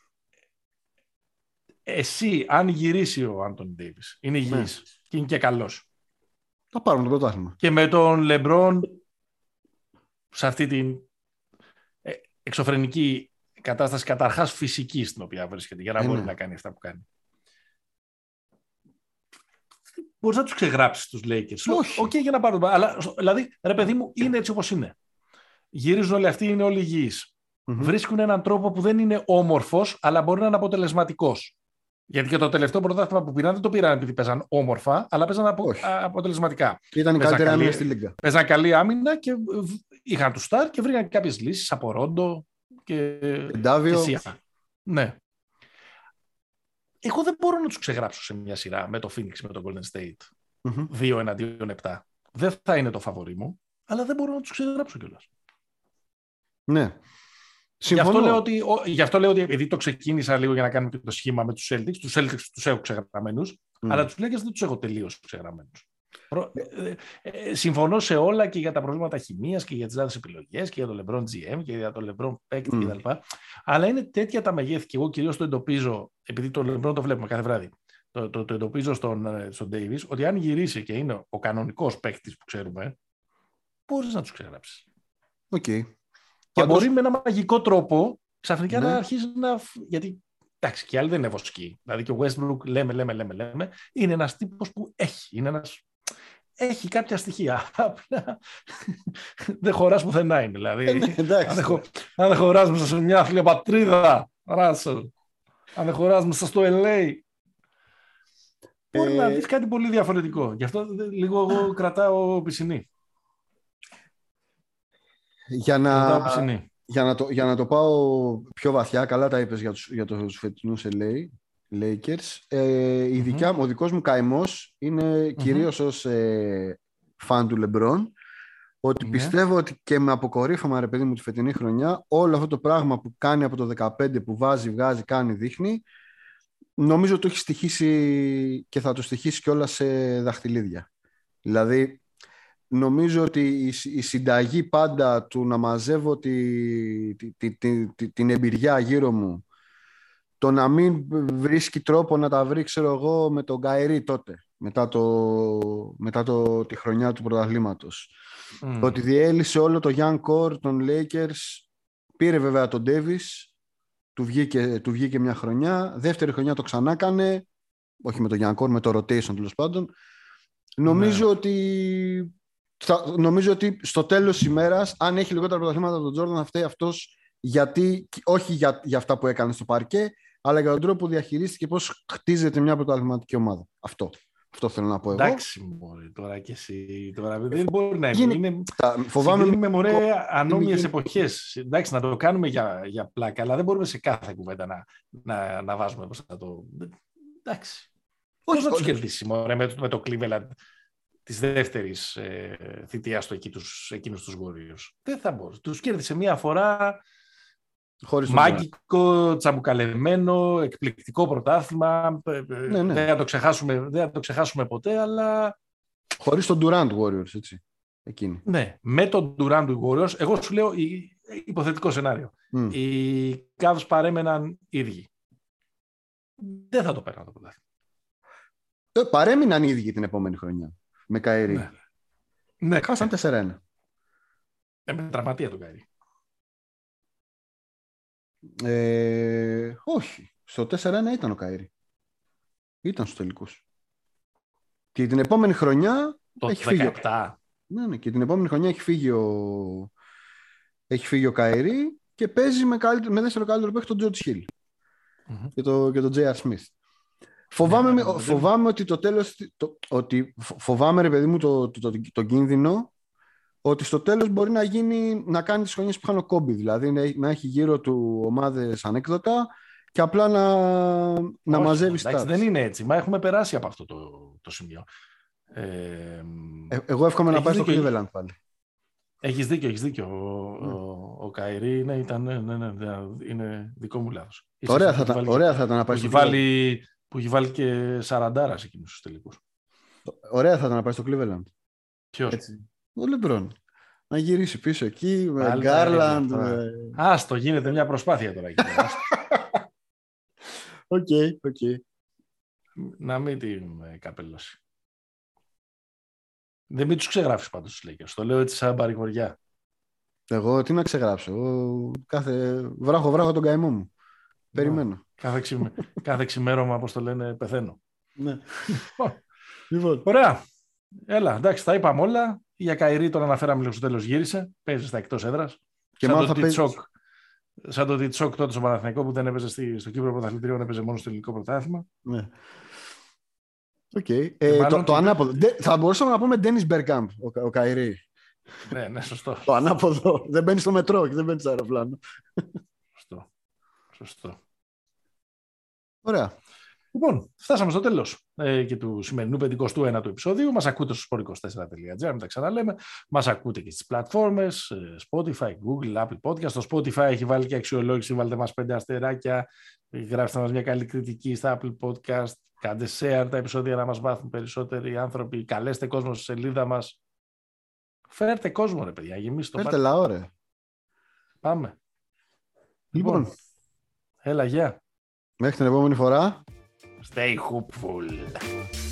εσύ αν γυρίσει ο Άντονι Ντέιβις, είναι υγιής ναι. και είναι και καλός. Θα πάρουμε το πρωτάθλημα. Και με τον Λεμπρόν σε αυτή την εξωφρενική κατάσταση καταρχάς φυσική στην οποία βρίσκεται για να ε, μπορεί ναι. να κάνει αυτά που κάνει. Μπορείς να τους ξεγράψεις τους Lakers. Όχι. Οκ, okay, για να πάρω. Αλλά, δηλαδή, ρε παιδί μου, είναι έτσι όπως είναι. Γυρίζουν όλοι αυτοί, είναι όλοι υγιείς. Mm-hmm. Βρίσκουν έναν τρόπο που δεν είναι όμορφος, αλλά μπορεί να είναι αποτελεσματικός. Γιατί και το τελευταίο πρωτάθλημα που πήραν δεν το πήραν επειδή παίζαν όμορφα, αλλά παίζαν απο... αποτελεσματικά. Ήταν η καλύτερη άμυνα στη λίγκα. Παίζαν καλή άμυνα και είχαν του στάρ και βρήκαν κάποιες λύσεις από Ρόντο και, και Σία. Ναι. Εγώ δεν μπορώ να τους ξεγράψω σε μια σειρά με το Phoenix, με το Golden State. Mm-hmm. δύο εναντίον επτά. Δεν θα είναι το φαβορί μου, αλλά δεν μπορώ να τους ξεγράψω κιόλας. Ναι. Γι αυτό, λέω ότι, γι' αυτό λέω ότι επειδή το ξεκίνησα λίγο για να κάνουμε και το σχήμα με τους Celtics, τους Celtics τους έχω ξεγραμμένους, mm. αλλά τους Lakers δεν τους έχω τελείως ξεγραμμένους. Ε, ε, συμφωνώ σε όλα και για τα προβλήματα χημείας και για τις λάθος επιλογές και για το LeBron τζι εμ και για το LeBron παίκτη mm. κτλ. Αλλά είναι τέτοια τα μεγέθη και εγώ κυρίως το εντοπίζω, επειδή το LeBron το βλέπουμε κάθε βράδυ, το, το, το εντοπίζω στον, στον Davis, ότι αν γυρίσει και είναι ο κανονικός παίκτης που ξέρουμε, μπορείς να τους ξεγράψεις. Okay. Και Πάντως... μπορεί με ένα μαγικό τρόπο ξαφνικά ναι. να αρχίσει να. Γιατί εντάξει, και άλλοι δεν είναι βοσκοί. Δηλαδή και ο Westbrook λέμε, λέμε, λέμε, λέμε, είναι ένας τύπος που έχει. Είναι ένας... Έχει κάποια στοιχεία. Απλά δεν χωράς πουθενά είναι. Δηλαδή, ε, ναι, αν, δεν χω... αν δεν χωράς μέσα σε μια άθλια πατρίδα, Ράσελ, αν δεν χωράς μέσα στο ελ έι, μπορεί ε... να δεις κάτι πολύ διαφορετικό. Γι' αυτό λίγο εγώ κρατάω πισινή. Για να, για, να το, για να το πάω πιο βαθιά, καλά τα είπες για τους, για τους φετινούς ελ έι Lakers. Ε, η δικιά, mm-hmm. Ο δικός μου καημός είναι mm-hmm. κυρίως ως ε, φαν του LeBron, ότι yeah. πιστεύω ότι και με αποκορύφωμα, ρε παιδί μου, τη φετινή χρονιά, όλο αυτό το πράγμα που κάνει από το δεκαπέντε, που βάζει, βγάζει, κάνει, δείχνει, νομίζω το έχει στοιχήσει και θα το στοιχήσει κιόλας σε δαχτυλίδια. Δηλαδή, νομίζω ότι η, η συνταγή πάντα του να μαζεύω τη, τη, τη, τη, τη, την εμπειριά γύρω μου, το να μην βρίσκει τρόπο να τα βρει, ξέρω εγώ, με τον Kyrie τότε, μετά, το, μετά το, τη χρονιά του πρωταθλήματος. Mm. Το ότι διέλυσε όλο το young core των Lakers, πήρε βέβαια τον Davis, του βγήκε, του βγήκε μια χρονιά, δεύτερη χρονιά το ξανά έκανε, όχι με το young core, με το rotation τέλος πάντων. Νομίζω, mm. ότι, θα, νομίζω ότι στο τέλος της ημέρας, αν έχει λιγότερα πρωταθλήματα από τον Jordan, θα φταίει αυτός, γιατί, όχι για, για αυτά που έκανε στο παρκέ, αλλά για τον τρόπο που διαχειρίστηκε πώς χτίζεται μια πρωταθληματική ομάδα. Αυτό. Αυτό θέλω να πω εγώ. Εντάξει, μωρέ, τώρα και εσύ. Τώρα, δεν μπορεί να γίνει. είναι. Φοβάμαι. Είναι μωρέ ανώμιες εποχές. Εντάξει, να το κάνουμε για, για πλάκα, αλλά δεν μπορούμε σε κάθε κουβέντα να, να, να βάζουμε πώς θα το. Εντάξει. Πώς να τους κερδίσει, μωρέ, με, με το Cleveland της δεύτερης ε, θητείας του εκεί τους, εκείνους τους Warriors. Δεν θα μπορούσε. Τους κέρδισε μία φορά. Μάγικο, τσαμπουκαλεμένο, εκπληκτικό πρωτάθλημα. Ναι, ναι. Δεν θα το ξεχάσουμε, δεν θα το ξεχάσουμε ποτέ, αλλά. Χωρίς τον Durant Warriors, έτσι. Εκείνη. Ναι, με τον Durant Warriors, εγώ σου λέω υποθετικό σενάριο. Mm. Οι Cavs παρέμεναν ίδιοι. Δεν θα το πέραν το πρωτάθλημα. Παρέμειναν ίδιοι την επόμενη χρονιά. Με Kyrie. Ναι. Ναι. Χάσαν τέσσερα ένα. Ε, με τραυματία του Kyrie. Ε, όχι. Στο τέσσερα ένα ήταν ο Καϊρή. Ήταν στους τελικούς. Και την επόμενη χρονιά Το έχει δεκαεπτά. φύγει. Ναι, ναι, και την επόμενη χρονιά έχει φύγει ο, έχει φύγει ο Καϊρή και παίζει με, καλύτερο, με δεύτερο καλύτερο παίκτη τον Τζορτζ Χιλ Mm-hmm. και τον και το Τζέι Αρ Σμιθ. Φοβάμαι, ναι, ναι, ναι, φοβάμαι ότι το τέλος, το, ότι φοβάμαι ρε παιδί μου το, το, το, το, το κίνδυνο ότι στο τέλος μπορεί να γίνει, να κάνει τις χρονιές που είχαν ο Κόμπι, δηλαδή να, να έχει γύρω του ομάδες ανέκδοτα και απλά να, να Όχι, μαζεύει εντάξει, stats. δεν είναι έτσι, μα έχουμε περάσει από αυτό το, το σημείο. Ε, ε, εγώ εύχομαι να πάει στο Cleveland πάλι. Έχεις δίκιο, έχεις δίκιο. Ο, ναι. ο, ο Καϊρή ναι, ήταν, ναι, ναι, ναι, είναι δικό μου λάθος. Ωραία θα, ήταν, ωραία θα ήταν να πάει στο Cleveland. Που έχει βάλει και σαραντάρα σε εκείνους τους τελικούς. Ωραία θα ήταν να πάει στο Cleveland. Ποιος? Έτσι. Ο Λεμπρόν. Να γυρίσει πίσω εκεί με Γκάρλαντ. Με... Άστο, γίνεται μια προσπάθεια τώρα εκεί. Οκ, οκ. Να μην την καπελώσει. Δεν μην τους ξεγράψεις πάντως τους Lakers. Το λέω έτσι σαν παρηγοριά. Εγώ τι να ξεγράψω. Εγώ κάθε βράχο βράχο τον καημό μου. Περιμένω. Κάθε, ξημέ... κάθε ξημέρωμα, όπως το λένε, πεθαίνω. Ναι. Λοιπόν. Ωραία. Έλα, εντάξει, τα είπαμε όλα. Για Καϊρή τον αναφέραμε λίγο στο τέλος, γύρισε. Παίζει στα εκτός έδρας. Και σαν, το παίζει... σαν το Τιτσόκ τότε στο Παναθηναϊκό που δεν έπαιζε στη... στο Κύπρο Πρωταθλητήριο, έπαιζε μόνο στο ελληνικό πρωτάθλημα. Ναι. Okay. Ε, το, το και... ανάποδο. Θα μπορούσαμε να πούμε Ντένις Μπεργκάμπ, ο, ο Καϊρή. Ναι, ναι, σωστό. Το ανάποδο. Δεν μπαίνει στο μετρό και δεν μπαίνει στο αεροπλάνο. Σωστό. Σωστό. Ωραία. Λοιπόν, φτάσαμε στο τέλος ε, και του σημερινού πενηκοστού ένατου επεισόδιου. Μας ακούτε στο σπορ είκοσι τέσσερα τελεία τζι άρ, μην τα ξαναλέμε. Μας ακούτε και στις πλατφόρμες, Spotify, Google, Apple Podcast. Το Spotify έχει βάλει και αξιολόγηση, βάλτε μας πέντε αστεράκια, γράψτε μας μια καλή κριτική στα Apple Podcast, κάντε share τα επεισόδια να μας μάθουν περισσότεροι άνθρωποι, καλέστε κόσμο στη σελίδα μας. Φέρτε κόσμο ρε παιδιά, γεμίστε το πάρτι. Φέρτε λαό ρε. Πάμε. Λοιπόν. λοιπόν. Έλα, γεια. Μέχρι την επόμενη φορά. Stay hopeful.